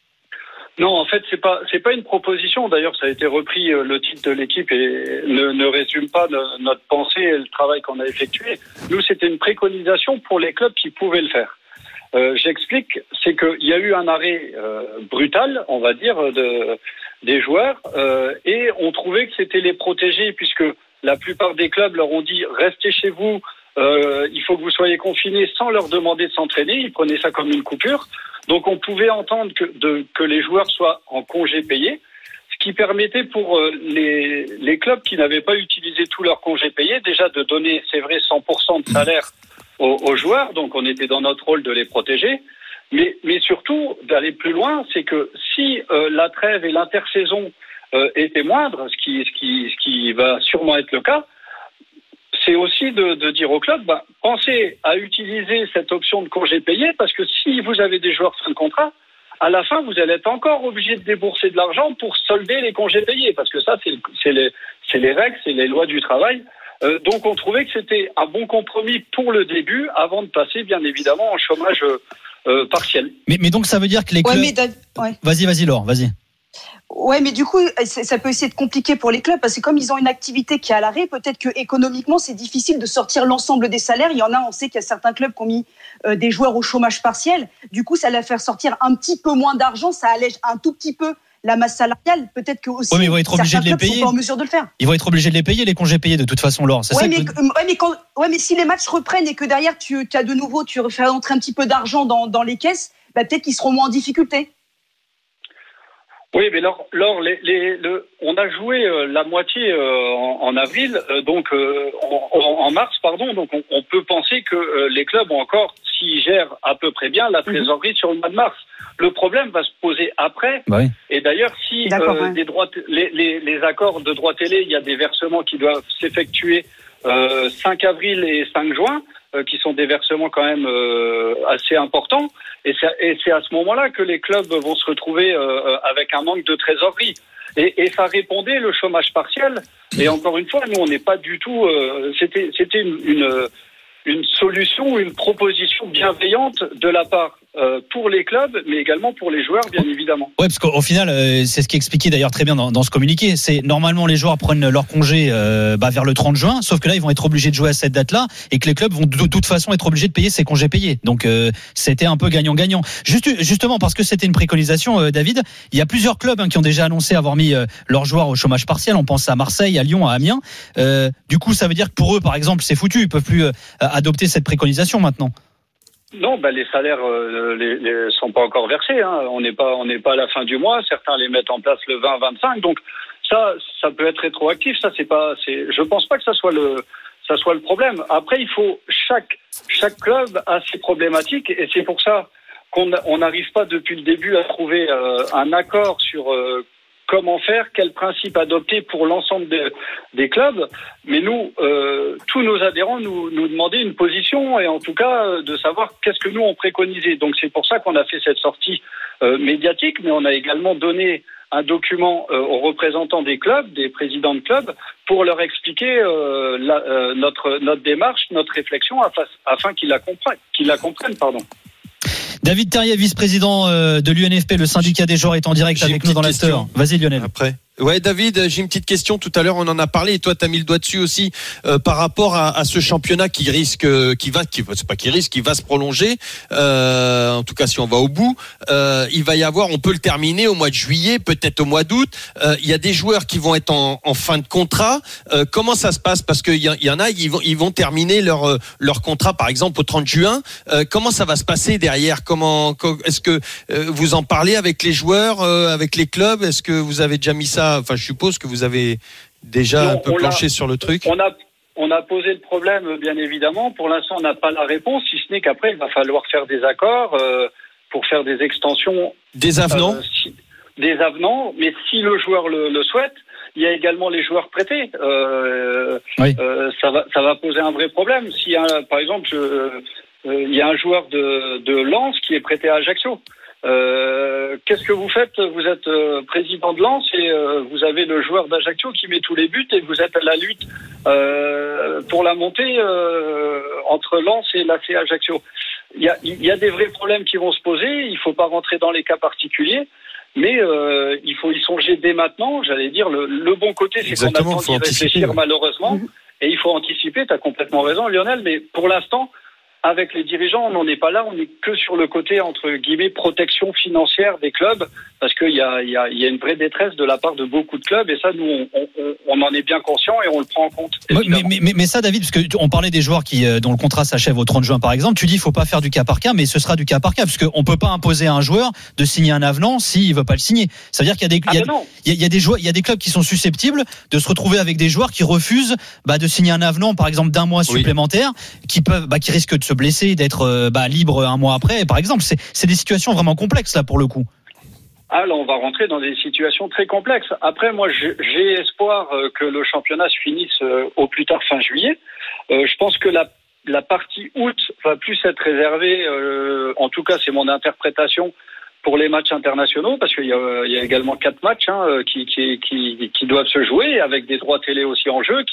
Non, en fait, c'est pas une proposition. D'ailleurs, ça a été repris, le titre de l'équipe, et ne résume pas notre pensée et le travail qu'on a effectué. Nous, c'était une préconisation pour les clubs qui pouvaient le faire. J'explique, c'est qu'il y a eu un arrêt brutal, on va dire, des joueurs, et on trouvait que c'était les protéger, puisque la plupart des clubs leur ont dit « restez chez vous, il faut que vous soyez confinés » sans leur demander de s'entraîner. Ils prenaient ça comme une coupure. Donc on pouvait entendre que les joueurs soient en congé payé, ce qui permettait pour les clubs qui n'avaient pas utilisé tout leur congé payé déjà de donner, c'est vrai, 100% de salaire aux joueurs. Donc on était dans notre rôle de les protéger. Mais surtout, d'aller plus loin, c'est que si la trêve et l'intersaison étaient moindres, ce qui va sûrement être le cas, c'est aussi de dire au club, pensez à utiliser cette option de congé payé, parce que si vous avez des joueurs fin de contrat, à la fin, vous allez être encore obligé de débourser de l'argent pour solder les congés payés, parce que ça, c'est les règles, c'est les lois du travail. Donc, on trouvait que c'était un bon compromis pour le début, avant de passer, bien évidemment, en chômage partiel. Mais donc, ça veut dire que les clubs... Vas-y, Laure, vas-y. Ouais, mais du coup, ça peut essayer de compliquer pour les clubs, parce que comme ils ont une activité qui est à l'arrêt, peut-être que économiquement c'est difficile de sortir l'ensemble des salaires. Il y en a, on sait qu'il y a certains clubs qui ont mis des joueurs au chômage partiel. Du coup, ça va faire sortir un petit peu moins d'argent, ça allège un tout petit peu la masse salariale. Peut-être que aussi, mais ils vont être obligés de les payer. Sont pas en mesure de le faire. Ils vont être obligés de les payer, les congés payés de toute façon, Laure. Mais si les matchs reprennent et que derrière tu as de nouveau, tu fais entrer un petit peu d'argent dans les caisses, peut-être qu'ils seront moins en difficulté. Oui, mais on a joué la moitié en avril, donc en mars, pardon. Donc on peut penser que les clubs ont encore, s'ils gèrent à peu près bien, la trésorerie sur le mois de mars. Le problème va se poser après. Oui. Et d'ailleurs, si les accords de droit télé, il y a des versements qui doivent s'effectuer 5 avril et 5 juin, qui sont des versements quand même assez importants. Et c'est à ce moment-là que les clubs vont se retrouver avec un manque de trésorerie. Et ça répondait, le chômage partiel. Et encore une fois, nous, on n'est pas du tout... C'était une solution, une proposition bienveillante de la part pour les clubs, mais également pour les joueurs, bien évidemment. Oui, parce qu'au final, c'est ce qui est expliqué d'ailleurs très bien dans ce communiqué. C'est normalement les joueurs prennent leur congé vers le 30 juin, sauf que là, ils vont être obligés de jouer à cette date-là et que les clubs vont de toute façon être obligés de payer ces congés payés. Donc, c'était un peu gagnant-gagnant. Justement, parce que c'était une préconisation, David, il y a plusieurs clubs qui ont déjà annoncé avoir mis leurs joueurs au chômage partiel. On pense à Marseille, à Lyon, à Amiens. Du coup, ça veut dire que pour eux, par exemple, c'est foutu. Ils peuvent plus adopter cette préconisation maintenant. Non, les salaires les sont pas encore versés. On n'est pas à la fin du mois. Certains les mettent en place le 20-25. Donc ça peut être rétroactif. Ça je pense pas que ça soit le problème. Après, il faut chaque club a ses problématiques et c'est pour ça qu'on n'arrive pas depuis le début à trouver un accord sur comment faire, quel principe adopter pour l'ensemble des clubs. Mais nous, tous nos adhérents nous demandaient une position et en tout cas de savoir qu'est-ce que nous on préconisait. Donc c'est pour ça qu'on a fait cette sortie médiatique, mais on a également donné un document aux représentants des clubs, des présidents de clubs, pour leur expliquer notre démarche, notre réflexion afin qu'ils la comprennent. David Terrier, vice-président de l'UNFP, le syndicat des joueurs, est en direct avec nous dans l'after. Vas-y Lionel. Après, Ouais, David, j'ai une petite question. Tout à l'heure, on en a parlé et toi, t'as mis le doigt dessus aussi par rapport à ce championnat qui risque, qui va se prolonger. En tout cas, si on va au bout, il va y avoir, on peut le terminer au mois de juillet, peut-être au mois d'août. Il y a des joueurs qui vont être en fin de contrat. Comment ça se passe? Parce qu'il y en a, ils vont terminer leur contrat, par exemple, au 30 juin. Comment ça va se passer derrière? Est-ce que vous en parlez avec les joueurs, avec les clubs? Est-ce que vous avez déjà mis ça? Enfin, je suppose que vous avez déjà un peu planché sur le truc. On a posé le problème, bien évidemment. Pour l'instant, on n'a pas la réponse, si ce n'est qu'après, il va falloir faire des accords pour faire des extensions. Des avenants des avenants, mais si le joueur le souhaite, il y a également les joueurs prêtés. Ça va poser un vrai problème. Si, par exemple, il y a un joueur de Lens qui est prêté à Ajaccio. Qu'est-ce que vous faites? Vous êtes président de Lens et vous avez le joueur d'Ajaccio qui met tous les buts et vous êtes à la lutte pour la montée entre Lens et l'AC Ajaccio. Il y a des vrais problèmes qui vont se poser. Il ne faut pas rentrer dans les cas particuliers, mais il faut y songer dès maintenant. J'allais dire, le bon côté, c'est qu'on attend d'y réfléchir malheureusement. Et il faut anticiper. Tu as complètement raison, Lionel, mais pour l'instant, avec les dirigeants, on n'en est pas là, on n'est que sur le côté, entre guillemets, protection financière des clubs, parce qu'il y a une vraie détresse de la part de beaucoup de clubs, et ça, nous, on en est bien conscient et on le prend en compte. Mais ça, David, parce qu'on parlait des joueurs dont le contrat s'achève au 30 juin, par exemple, tu dis qu'il ne faut pas faire du cas par cas, mais ce sera du cas par cas, parce qu'on ne peut pas imposer à un joueur de signer un avenant s'il ne veut pas le signer. Ça veut dire qu'il y a des clubs qui sont susceptibles de se retrouver avec des joueurs qui refusent de signer un avenant, par exemple, d'un mois supplémentaire, qui risquent de se blesser, d'être libre un mois après, par exemple. C'est des situations vraiment complexes là pour le coup. Ah, là, on va rentrer dans des situations très complexes. Après, moi, j'ai espoir que le championnat se finisse au plus tard fin juillet. Je pense que la partie août va plus être réservée, en tout cas, c'est mon interprétation, pour les matchs internationaux, parce qu'il y a également 4 matchs qui doivent se jouer, avec des droits télé aussi en jeu,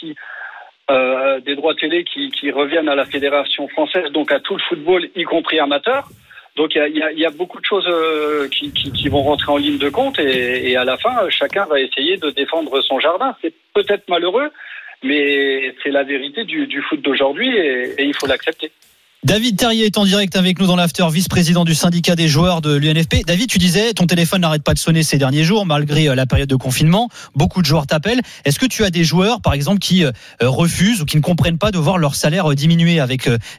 des droits télé qui reviennent à la Fédération française, donc à tout le football, y compris amateur. Donc il y a beaucoup de choses qui vont rentrer en ligne de compte et à la fin, chacun va essayer de défendre son jardin. C'est peut-être malheureux, mais c'est la vérité du foot d'aujourd'hui et il faut l'accepter. David Terrier est en direct avec nous dans l'after, vice-président du syndicat des joueurs de l'UNFP. David, tu disais, ton téléphone n'arrête pas de sonner ces derniers jours, malgré la période de confinement. Beaucoup de joueurs t'appellent. Est-ce que tu as des joueurs, par exemple, qui refusent ou qui ne comprennent pas de voir leur salaire diminuer avec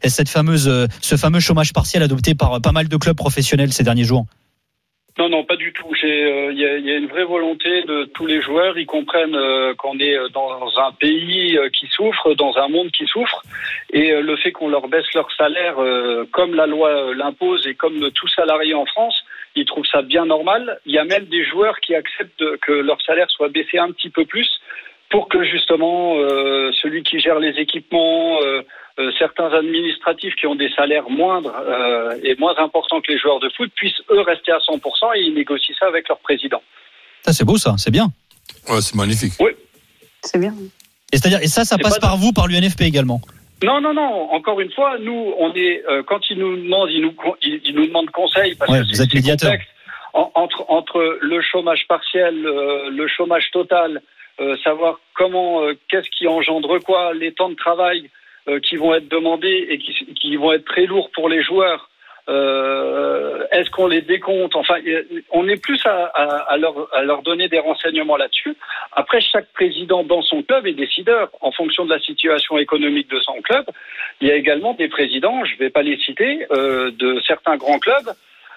ce fameux chômage partiel adopté par pas mal de clubs professionnels ces derniers jours? Non, pas du tout. Il y a une vraie volonté de tous les joueurs. Ils comprennent qu'on est dans un pays qui souffre, dans un monde qui souffre. Et le fait qu'on leur baisse leur salaire, comme la loi l'impose et comme tout salarié en France, ils trouvent ça bien normal. Il y a même des joueurs qui acceptent que leur salaire soit baissé un petit peu plus pour que justement celui qui gère les équipements, certains administratifs qui ont des salaires moindres et moins importants que les joueurs de foot puissent eux rester à 100% et ils négocient ça avec leur président. Ça c'est beau, ça, c'est bien. Ouais, c'est magnifique. Oui, c'est bien. Et c'est-à-dire, et ça passe par vous, par l'UNFP également. Non. Encore une fois, nous, on est quand ils nous demandent conseil parce que vous êtes médiateur. Complexe, entre le chômage partiel, le chômage total, savoir qu'est-ce qui engendre quoi, les temps de travail qui vont être demandés et qui vont être très lourds pour les joueurs. Est-ce qu'on les décompte? Enfin, on est plus à leur donner des renseignements là-dessus. Après, chaque président dans son club est décideur en fonction de la situation économique de son club. Il y a également des présidents, je ne vais pas les citer, de certains grands clubs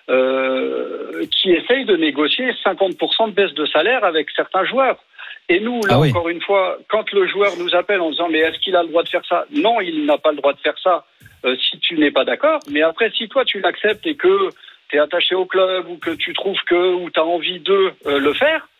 qui essayent de négocier 50% de baisse de salaire avec certains joueurs. Et nous, là, encore une fois, quand le joueur nous appelle en disant « mais est-ce qu'il a le droit de faire ça ?» Non, il n'a pas le droit de faire ça si tu n'es pas d'accord. Mais après, si toi, tu l'acceptes et que tu es attaché au club ou que tu trouves ou tu as envie de le faire,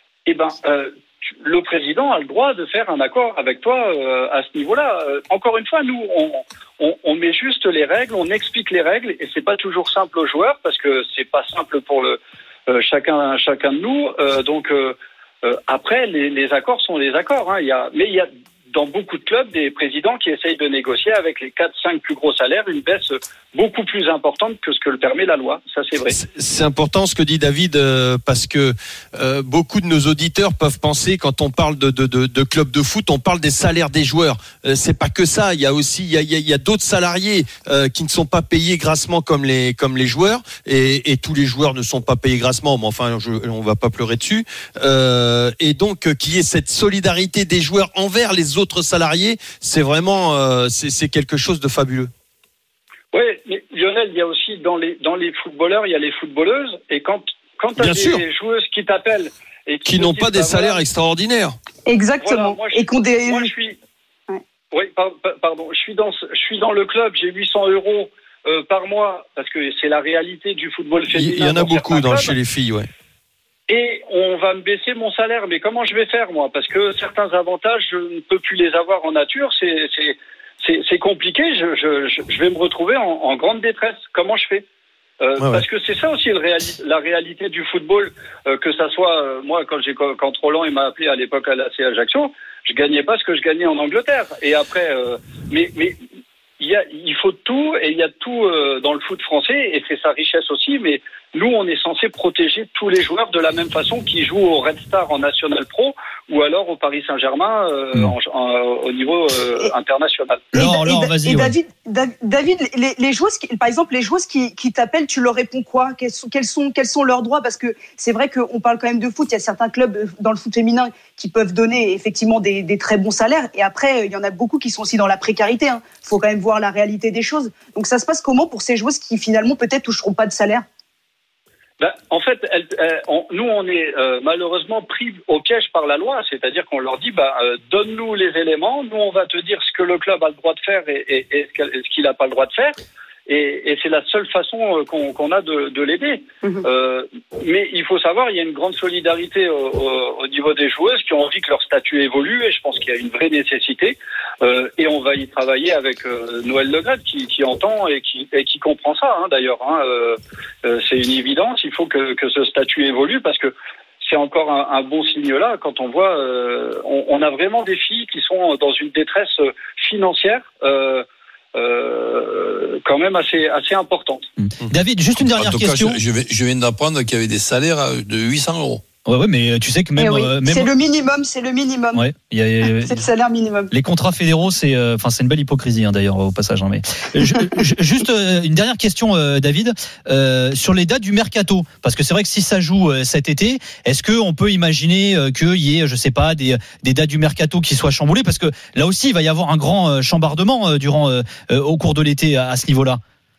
le président a le droit de faire un accord avec toi à ce niveau-là. Encore une fois, nous, on met juste les règles, on explique les règles et c'est pas toujours simple aux joueurs parce que c'est pas simple pour chacun de nous. Après, les accords sont des accords. Mais il y a dans beaucoup de clubs des présidents qui essayent de négocier avec les 4-5 plus gros salaires une baisse beaucoup plus importante que ce que le permet la loi. Ça, c'est vrai. C'est important ce que dit David, parce que beaucoup de nos auditeurs peuvent penser, quand on parle de clubs de foot, on parle des salaires des joueurs. C'est pas que ça. Il y a aussi il y a d'autres salariés qui ne sont pas payés grassement comme les joueurs, et tous les joueurs ne sont pas payés grassement. Mais enfin, on va pas pleurer dessus. Et donc qu'il y ait cette solidarité des joueurs envers les autres salariés, c'est vraiment c'est quelque chose de fabuleux. Oui, mais Lionel, il y a aussi dans les footballeurs, il y a les footballeuses, et quand tu as des joueuses qui t'appellent et qui n'ont pas des salaires extraordinaires. Exactement. Voilà, moi, je suis. Ouais. Oui, pardon. Je suis dans le club. J'ai 800 euros par mois, parce que c'est la réalité du football féminin. Il y en a beaucoup chez les filles, ouais. Et on va me baisser mon salaire. Mais comment je vais faire, moi? Parce que certains avantages, je ne peux plus les avoir en nature. C'est compliqué. Je vais me retrouver en grande détresse. Comment je fais? Parce que c'est ça aussi la réalité du football, que ça soit moi quand Roland m'a appelé à l'époque à l'AC Ajaccio, je gagnais pas ce que je gagnais en Angleterre. Et après, mais il faut tout, et il y a tout dans le foot français, et c'est sa richesse aussi. Mais nous, on est censé protéger tous les joueurs de la même façon qu'ils jouent au Red Star en National Pro ou alors au Paris Saint-Germain au niveau international. Et David, les joueuses, par exemple, les joueuses qui t'appellent, tu leur réponds quoi? Quels sont leurs droits? Parce que c'est vrai qu'on parle quand même de foot. Il y a certains clubs dans le foot féminin qui peuvent donner effectivement des très bons salaires. Et après, il y en a beaucoup qui sont aussi dans la précarité. Il faut quand même voir la réalité des choses. Donc ça se passe comment pour ces joueuses qui finalement peut-être toucheront pas de salaire? En fait, nous, on est malheureusement pris au piège par la loi, c'est-à-dire qu'on leur dit donne-nous les éléments, nous on va te dire ce que le club a le droit de faire et ce qu'il n'a pas le droit de faire, et c'est la seule façon qu'on a de l'aider. Mais il faut savoir, il y a une grande solidarité au niveau des joueuses qui ont envie que leur statut évolue, et je pense qu'il y a une vraie nécessité, et on va y travailler avec Noël Le Graët qui entend et qui comprend ça, d'ailleurs. C'est une évidence, il faut que ce statut évolue, parce que c'est encore un bon signe là quand on voit on a vraiment des filles qui sont dans une détresse financière quand même assez importante. David, juste une dernière question. Je viens d'apprendre qu'il y avait des salaires de 800 euros. Ouais, mais tu sais que même, c'est le minimum. Ouais, c'est le salaire minimum. Les contrats fédéraux, c'est une belle hypocrisie d'ailleurs au passage. Mais juste une dernière question, David, sur les dates du mercato, parce que c'est vrai que si ça joue cet été, est-ce que on peut imaginer qu'il y ait, je sais pas, des dates du mercato qui soient chamboulées, parce que là aussi il va y avoir un grand chambardement au cours de l'été à ce niveau-là.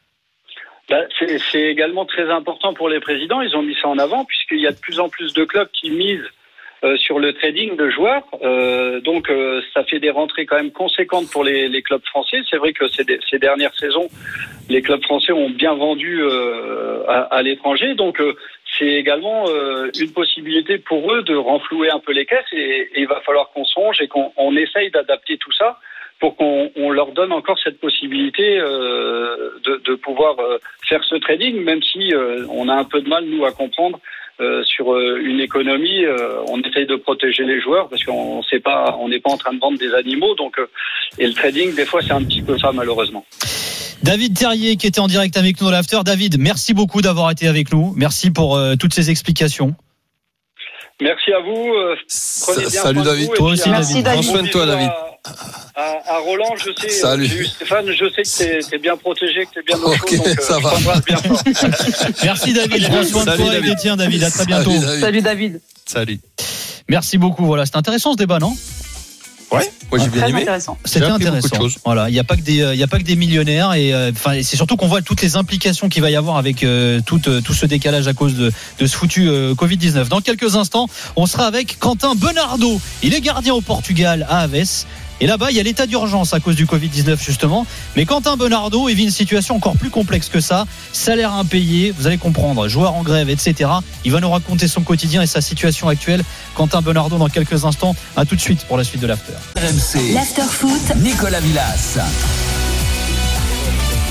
C'est également très important pour les présidents. Ils ont mis ça en avant, puisqu'il y a de plus en plus de clubs qui misent sur le trading de joueurs. Donc ça fait des rentrées quand même conséquentes pour les clubs français. C'est vrai que ces dernières saisons, les clubs français ont bien vendu à l'étranger. Donc c'est également une possibilité pour eux de renflouer un peu les caisses, et il va falloir qu'on songe et qu'on essaye d'adapter tout ça pour qu'on leur donne encore cette possibilité de pouvoir faire ce trading, même si on a un peu de mal, nous, à comprendre sur une économie. On essaye de protéger les joueurs parce qu'on n'est pas en train de vendre des animaux. Donc, et le trading, des fois, c'est un petit peu ça, malheureusement. David Terrier qui était en direct avec nous dans l'After. David, merci beaucoup d'avoir été avec nous. Merci pour toutes ces explications. Merci à vous. Prenez bien salut David. Toi aussi, David. David. Prends soin de toi, David. À Roland, je sais. Salut. Stéphane, je sais que t'es bien protégé, que t'es bien au chaud, donc ça va. Bien fort. Merci David. Prends soin de toi, David. Et tiens, David. À très bientôt. Salut David. Salut. Merci beaucoup. Voilà, c'était intéressant ce débat, non? Ouais, moi j'ai bien aimé. C'était intéressant. Voilà, il n'y a pas que des millionnaires, et c'est surtout qu'on voit toutes les implications qu'il va y avoir avec tout ce décalage à cause de ce foutu Covid-19. Dans quelques instants, on sera avec Quentin Bernardo. Il est gardien au Portugal à Aves. Et là-bas, il y a l'état d'urgence à cause du Covid-19 justement. Mais Quentin Bernardo, il vit une situation encore plus complexe que ça. Salaire impayé, vous allez comprendre, joueur en grève, etc. Il va nous raconter son quotidien et sa situation actuelle. Quentin Bernardo dans quelques instants. À tout de suite pour la suite de l'After. RMC. L'After Foot. Nicolas Villas.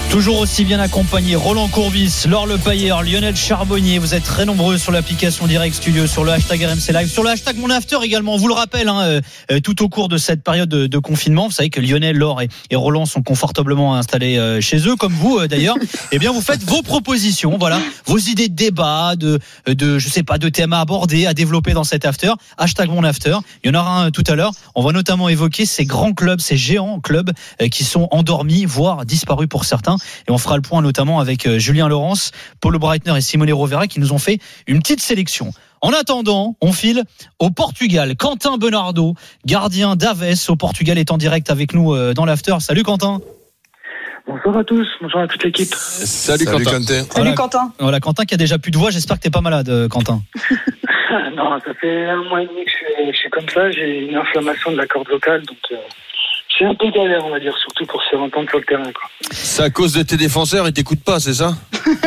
Toujours aussi bien accompagné, Roland Courbis, Laure Le Pailleur, Lionel Charbonnier. Vous êtes très nombreux sur l'application Direct Studio, sur le hashtag RMC Live, sur le hashtag Mon After également. On vous le rappelle, tout au cours de cette période de confinement, vous savez que Lionel, Laure et Roland sont confortablement installés chez eux, comme vous d'ailleurs. Eh bien, vous faites vos propositions, voilà, vos idées de débat, de je sais pas, de thèmes à aborder, à développer dans cet After. Hashtag Mon After. Il y en aura un tout à l'heure. On va notamment évoquer ces grands clubs, ces géants clubs qui sont endormis, voire disparus pour certains. Et on fera le point notamment avec Julien Laurence, Paulo Breitner et Simone Rovera qui nous ont fait une petite sélection. En attendant, on file au Portugal. Quentin Bernardo, gardien d'Aves au Portugal, est en direct avec nous dans l'After. Salut Quentin. Bonjour à tous, bonjour à toute l'équipe. Salut Quentin. Salut Quentin. Voilà, Quentin qui a déjà plus de voix. J'espère que t'es pas malade, Quentin. Non, ça fait 1 mois et demi que je suis comme ça. J'ai une inflammation de la corde vocale, donc c'est un peu galère, on va dire, surtout pour se faire entendre sur le terrain, quoi. C'est à cause de tes défenseurs, ils t'écoutent pas, c'est ça?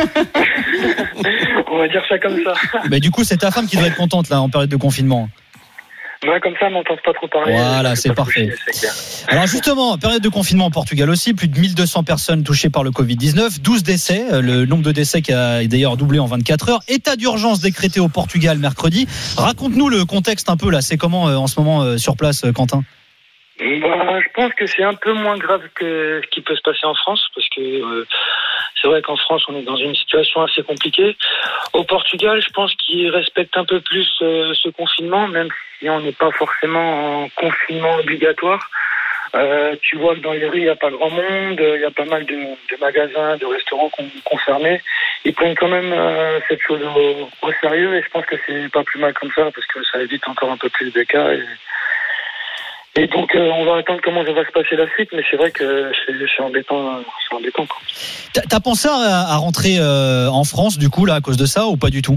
On va dire ça comme ça. Mais du coup, c'est ta femme qui doit être contente là en période de confinement. Ouais, comme ça, on n'entend pas trop parler. Voilà, c'est parfait. Alors justement, période de confinement au Portugal aussi, plus de 1200 personnes touchées par le Covid-19, 12 décès, le nombre de décès qui a d'ailleurs doublé en 24 heures. État d'urgence décrété au Portugal mercredi. Raconte-nous le contexte un peu là, c'est comment en ce moment sur place, Quentin? Je pense que c'est un peu moins grave que ce qui peut se passer en France, parce que c'est vrai qu'en France, on est dans une situation assez compliquée. Au Portugal, je pense qu'ils respectent un peu plus ce confinement, même si on n'est pas forcément en confinement obligatoire. Tu vois que dans les rues, il n'y a pas grand monde, il y a pas mal de magasins, de restaurants concernés. Ils prennent quand même cette chose au sérieux, et je pense que c'est pas plus mal comme ça, parce que ça évite encore un peu plus de cas. Et donc, on va attendre comment ça va se passer la suite, mais c'est vrai que c'est embêtant, quoi. T'as pensé à rentrer en France, du coup, là, à cause de ça, ou pas du tout?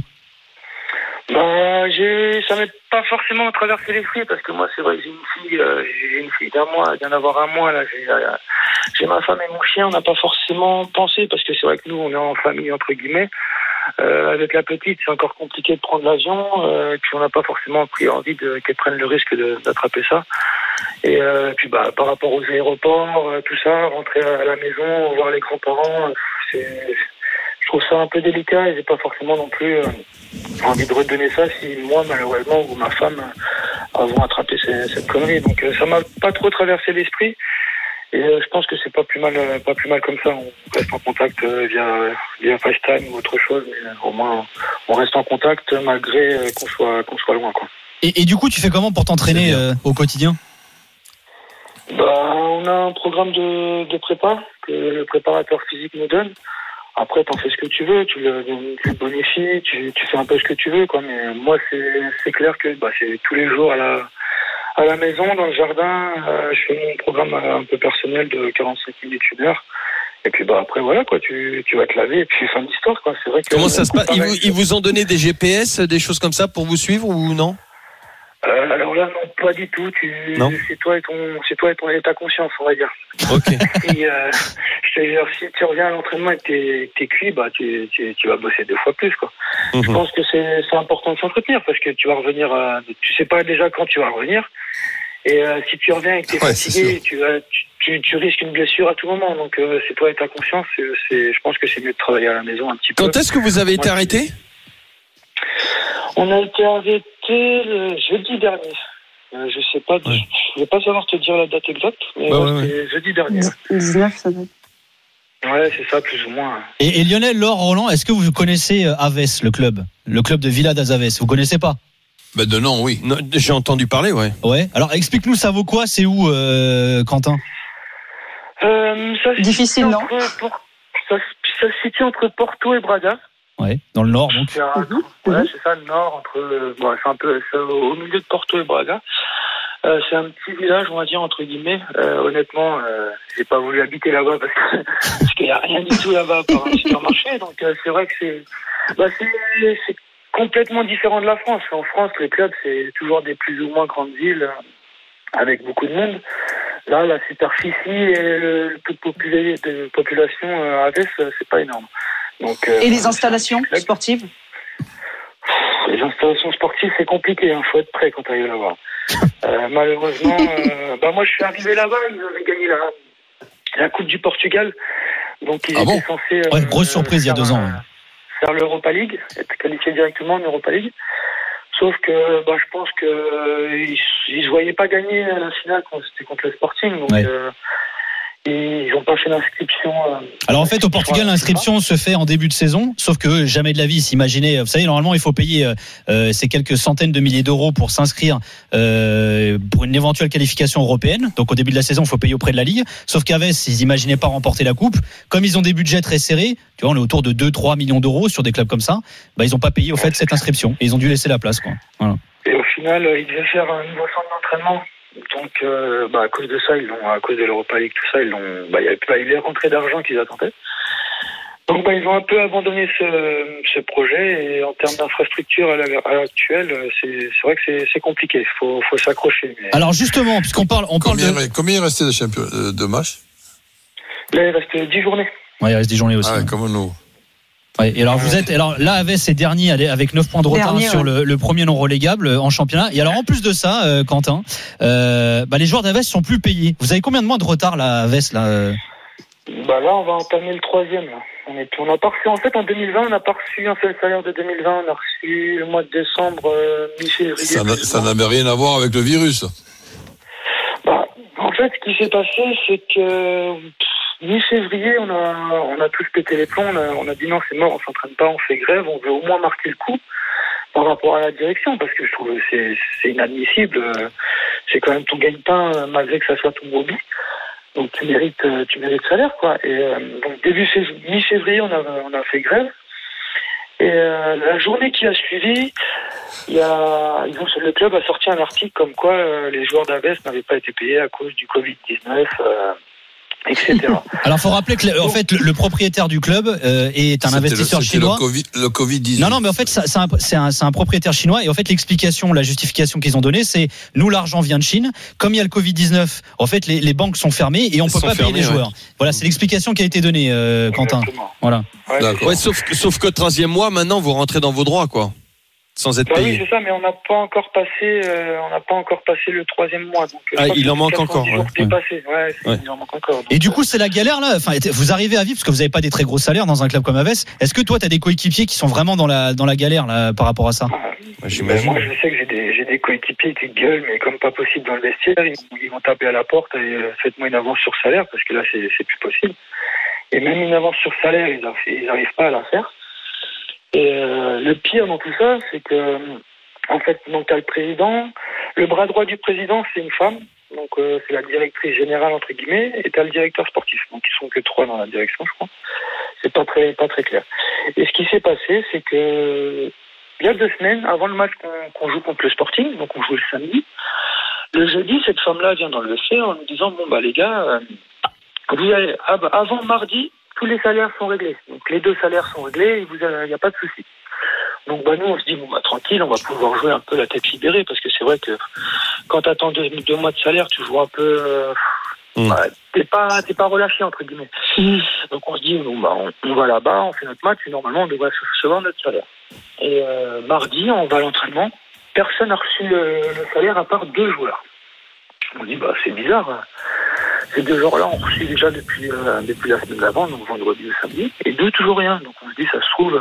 Ça m'est pas forcément traversé l'esprit, parce que moi, c'est vrai que j'ai une fille d'en avoir un mois, là. J'ai ma femme et mon chien, on n'a pas forcément pensé, parce que c'est vrai que nous, on est en famille, entre guillemets. Avec la petite, c'est encore compliqué de prendre l'avion, puis on n'a pas forcément pris envie qu'elle prenne le risque d'attraper ça. Et puis par rapport aux aéroports, tout ça, rentrer à la maison, voir les grands-parents, je trouve ça un peu délicat, et j'ai pas forcément non plus envie de redonner ça si moi, malheureusement, ou ma femme avons attrapé cette connerie. Donc ça m'a pas trop traversé l'esprit. Et je pense que c'est pas plus mal comme ça. On reste en contact via FaceTime ou autre chose, mais au moins on reste en contact malgré qu'on soit loin, quoi. Et du coup, tu fais comment pour t'entraîner au quotidien? On a un programme de prépa que le préparateur physique nous donne. Après, t'en fais ce que tu veux, tu le bonifies, tu fais un peu ce que tu veux, quoi. Mais moi, c'est clair que c'est tous les jours à la maison, dans le jardin, je fais mon programme un peu personnel de 45 minutes, 1 heure. Et puis après, voilà, quoi, tu vas te laver et puis fin d'histoire, quoi. C'est vrai que comment ça se passe? Ils vous ont donné des GPS, des choses comme ça pour vous suivre ou non? Alors là, non, pas du tout. C'est toi et ta conscience, on va dire. Ok. Et, je te jure, si tu reviens à l'entraînement et que t'es cuit, tu vas bosser 2 fois plus, quoi. Je pense que c'est important de s'entretenir, parce que tu vas revenir, tu sais pas déjà quand tu vas revenir. Et si tu reviens et que t'es fatigué, tu risques une blessure à tout moment. Donc c'est toi et ta conscience. Je pense que c'est mieux de travailler à la maison un petit peu. Quand est-ce que vous avez été arrêté? On a été arrêté le jeudi dernier. Je sais pas, je vais pas savoir te dire la date exacte, mais c'est jeudi dernier. 19, ça doit être. Ouais, c'est ça, plus ou moins. Et Lionel, Laure, Roland, est-ce que vous connaissez Aves, le club de Vila das Aves? Vous connaissez pas? De nom, oui. Non, j'ai entendu parler, ouais. Ouais. Alors explique-nous, ça vaut quoi? C'est où, Quentin? Difficile, non? Ça se situe entre Porto et Braga. Ouais, dans le nord, donc. C'est ça, le nord, c'est au milieu de Porto et Braga. C'est un petit village, on va dire, entre guillemets. Honnêtement, j'ai pas voulu habiter là-bas parce qu'il y a rien du tout là-bas par un supermarché. Donc c'est vrai que c'est complètement différent de la France. En France, les clubs, c'est toujours des plus ou moins grandes villes avec beaucoup de monde. Là, la superficie et le taux de population à Aves, c'est pas énorme. Donc, et les installations sportives? Les installations sportives, c'est compliqué. Faut être prêt quand tu arrives là-bas. Malheureusement, moi, je suis arrivé là-bas. Ils avaient gagné la Coupe du Portugal. Donc ils étaient censés grosse surprise il y a 2 ans. Faire l'Europa League, être qualifiés directement en Europa League. Sauf que je pense qu'ils ne se voyaient pas gagner à la finale quand c'était contre le Sporting. Donc ils n'ont pas fait l'inscription. Alors en fait, au Portugal, l'inscription se fait en début de saison, sauf que jamais de la vie s'imaginer. Vous savez, normalement, il faut payer ces quelques centaines de milliers d'euros pour s'inscrire pour une éventuelle qualification européenne. Donc au début de la saison, il faut payer auprès de la Ligue. Sauf qu'Aves, ils n'imaginaient pas remporter la coupe. Comme ils ont des budgets très serrés, tu vois, on est autour de 2-3 millions d'euros sur des clubs comme ça. Ils n'ont pas payé au fait cette inscription et ils ont dû laisser la place, quoi. Voilà. Et au final, ils devaient faire un nouveau centre d'entraînement. Donc, à cause de ça, à cause de l'Europa League, tout ça, il n'y avait pas les rentrées d'argent qu'ils attendaient. Donc, ils ont un peu abandonné ce projet. Et en termes d'infrastructure à l'heure actuelle, c'est vrai que c'est compliqué. Il faut s'accrocher. Mais... Alors, justement, puisqu'on parle Combien il restait de matchs? Là, il reste 10 journées. Ouais, il reste 10 journées aussi. Ah, comme nous. Ouais, et alors là Aves est dernier avec 9 points de retard sur le premier non relégable en championnat. Et alors en plus de ça, Quentin, les joueurs d'Aves sont plus payés. Vous avez combien de mois de retard là, Aves là Là, on va entamer le 3e. On a pas reçu, en fait, en 2020, on n'a pas reçu un seul salaire de 2020. On a reçu le mois de décembre, mi-février. Ça n'avait rien à voir avec le virus. En fait, ce qui s'est passé, c'est que mi-février, on a tous pété les plombs. On a dit non, c'est mort, on s'entraîne pas, on fait grève. On veut au moins marquer le coup par rapport à la direction, parce que je trouve que c'est inadmissible. C'est quand même ton gagne-pain, malgré que ça soit ton hobby. Donc tu mérites salaire, quoi. Et donc mi-février, on a fait grève. Et la journée qui a suivi, le club a sorti un article comme quoi les joueurs d'Aves n'avaient pas été payés à cause du Covid-19. Etc. Alors, faut rappeler que en fait, le propriétaire du club est un investisseur chinois. Le Covid-19. Non, mais en fait, c'est un propriétaire chinois. Et en fait, la justification qu'ils ont donnée, c'est nous, l'argent vient de Chine. Comme il y a le Covid-19, en fait, les banques sont fermées et on peut pas payer les joueurs. Voilà, c'est l'explication qui a été donnée, Quentin. Voilà. Ouais, sauf que 13e mois, maintenant, vous rentrez dans vos droits, quoi. Sans être payé. Oui, c'est ça, mais on n'a pas encore passé le 3e mois. Donc, il en manque encore. Il en manque encore. Donc, et du coup, c'est la galère là. Enfin, vous arrivez à vivre parce que vous n'avez pas des très gros salaires dans un club comme Aves. Est-ce que toi, tu as des coéquipiers qui sont vraiment dans la galère là par rapport à ça? Moi, je sais que j'ai des coéquipiers qui gueulent, mais comme pas possible dans le vestiaire, ils vont taper à la porte et faites-moi une avance sur salaire parce que là, c'est plus possible. Et même une avance sur salaire, ils n'arrivent pas à la faire. Et le pire dans tout ça, c'est que en fait, donc t'as le président, le bras droit du président, c'est une femme, donc c'est la directrice générale entre guillemets, et t'as le directeur sportif, donc ils sont que 3 dans la direction, je crois. C'est pas très clair. Et ce qui s'est passé, c'est que il y a 2 semaines, avant le match qu'on joue contre le Sporting, donc on joue le samedi, le jeudi, cette femme-là vient dans le vestiaire en nous disant les gars, vous allez avant mardi. Tous les salaires sont réglés. Donc les 2 salaires sont réglés et il n'y a pas de souci. Donc nous on se dit tranquille, on va pouvoir jouer un peu la tête libérée parce que c'est vrai que quand tu attends 2 mois de salaire, tu joues un peu t'es pas relâché entre guillemets. Donc on se dit on va là-bas, on fait notre match et normalement on devrait recevoir notre salaire. Et mardi on va à l'entraînement, personne n'a reçu le salaire à part 2 joueurs. On dit c'est bizarre. Ces 2 jours-là, on reçut déjà depuis la semaine d'avant, donc vendredi ou samedi, et 2 toujours rien. Donc on se dit, ça se trouve,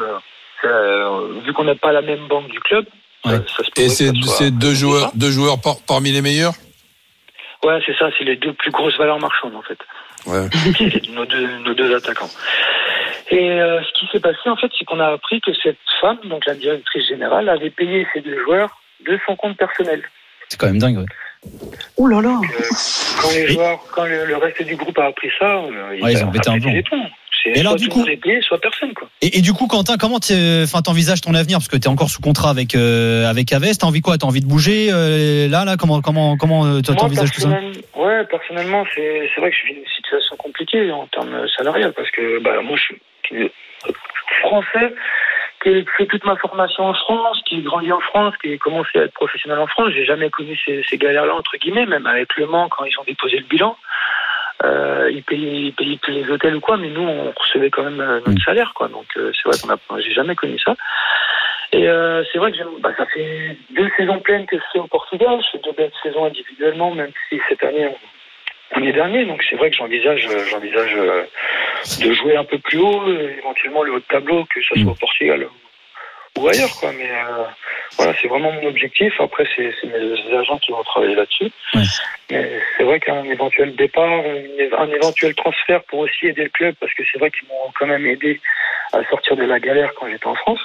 vu qu'on n'a pas la même banque du club, ça se peut. Et c'est 2 joueurs parmi les meilleurs? Ouais, c'est ça, c'est les 2 plus grosses valeurs marchandes en fait. Ouais. nos deux attaquants. Et ce qui s'est passé en fait, c'est qu'on a appris que cette femme, donc la directrice générale, avait payé ces 2 joueurs de son compte personnel. C'est quand même dingue, ouais. Ouh là là. Quand le reste du groupe a appris ça, ils ont pété un plomb. Et alors du coup, payé, soit personne quoi. Et du coup, Quentin, comment t'envisages ton avenir parce que t'es encore sous contrat avec Aves. T'as envie quoi? T'as envie de bouger là comment t'envisages tout ça? Ouais, personnellement, c'est vrai que je vis une situation compliquée en termes salariales parce que moi je suis français. Qui ai fait toute ma formation en France, qui ai grandi en France, qui ai commencé à être professionnel en France. J'ai jamais connu ces galères-là, entre guillemets, même avec Le Mans, quand ils ont déposé le bilan. Ils payaient plus les hôtels ou quoi, mais nous, on recevait quand même notre salaire, quoi. Donc, c'est vrai j'ai jamais connu ça. Et c'est vrai que ça fait 2 saisons pleines que je suis au Portugal. Je fais 2 belles saisons individuellement, même si cette année, on est dernier, donc c'est vrai que j'envisage de jouer un peu plus haut, éventuellement le haut de tableau, que ce soit au Portugal ou ailleurs, quoi. Mais voilà, c'est vraiment mon objectif. Après, c'est mes agents qui vont travailler là-dessus. Ouais. Mais c'est vrai qu'un éventuel départ, un éventuel transfert pour aussi aider le club, parce que c'est vrai qu'ils m'ont quand même aidé à sortir de la galère quand j'étais en France.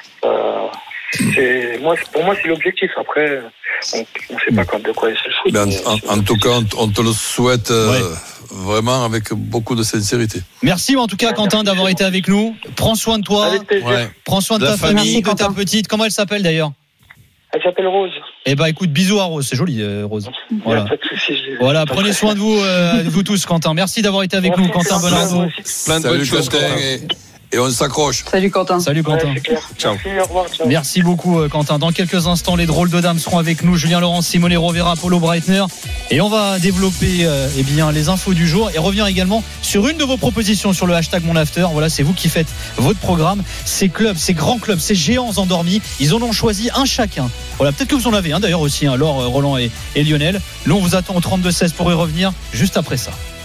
Pour moi, c'est l'objectif. Après, on ne sait pas de quoi est le foot. Ben, en tout cas, on te le souhaite vraiment avec beaucoup de sincérité. Merci en tout cas, Quentin, d'avoir été avec nous. Prends soin de toi. Prends soin de ta famille, de ta petite. Comment elle s'appelle d'ailleurs? Elle s'appelle Rose. Eh ben, écoute, bisous à Rose. C'est joli, Rose. Voilà. Voilà, prenez soin de vous tous, Quentin. Merci d'avoir été avec nous, Quentin Bernardo. Plein de bonnes choses, Quentin. Et on s'accroche. Salut Quentin. Salut Quentin. Ouais, ciao. Merci, au revoir, ciao. Merci beaucoup Quentin. Dans quelques instants, les drôles de dames seront avec nous. Julien Laurent, Simone Rovera, Paulo Breitner. Et on va développer les infos du jour et revenir également sur une de vos propositions sur le hashtag MonAfter. Voilà, c'est vous qui faites votre programme. Ces clubs, ces grands clubs, ces géants endormis, ils en ont choisi un chacun. Voilà, peut-être que vous en avez un d'ailleurs aussi, Laure, Roland et Lionel. Nous, on vous attend au 32-16 pour y revenir juste après ça.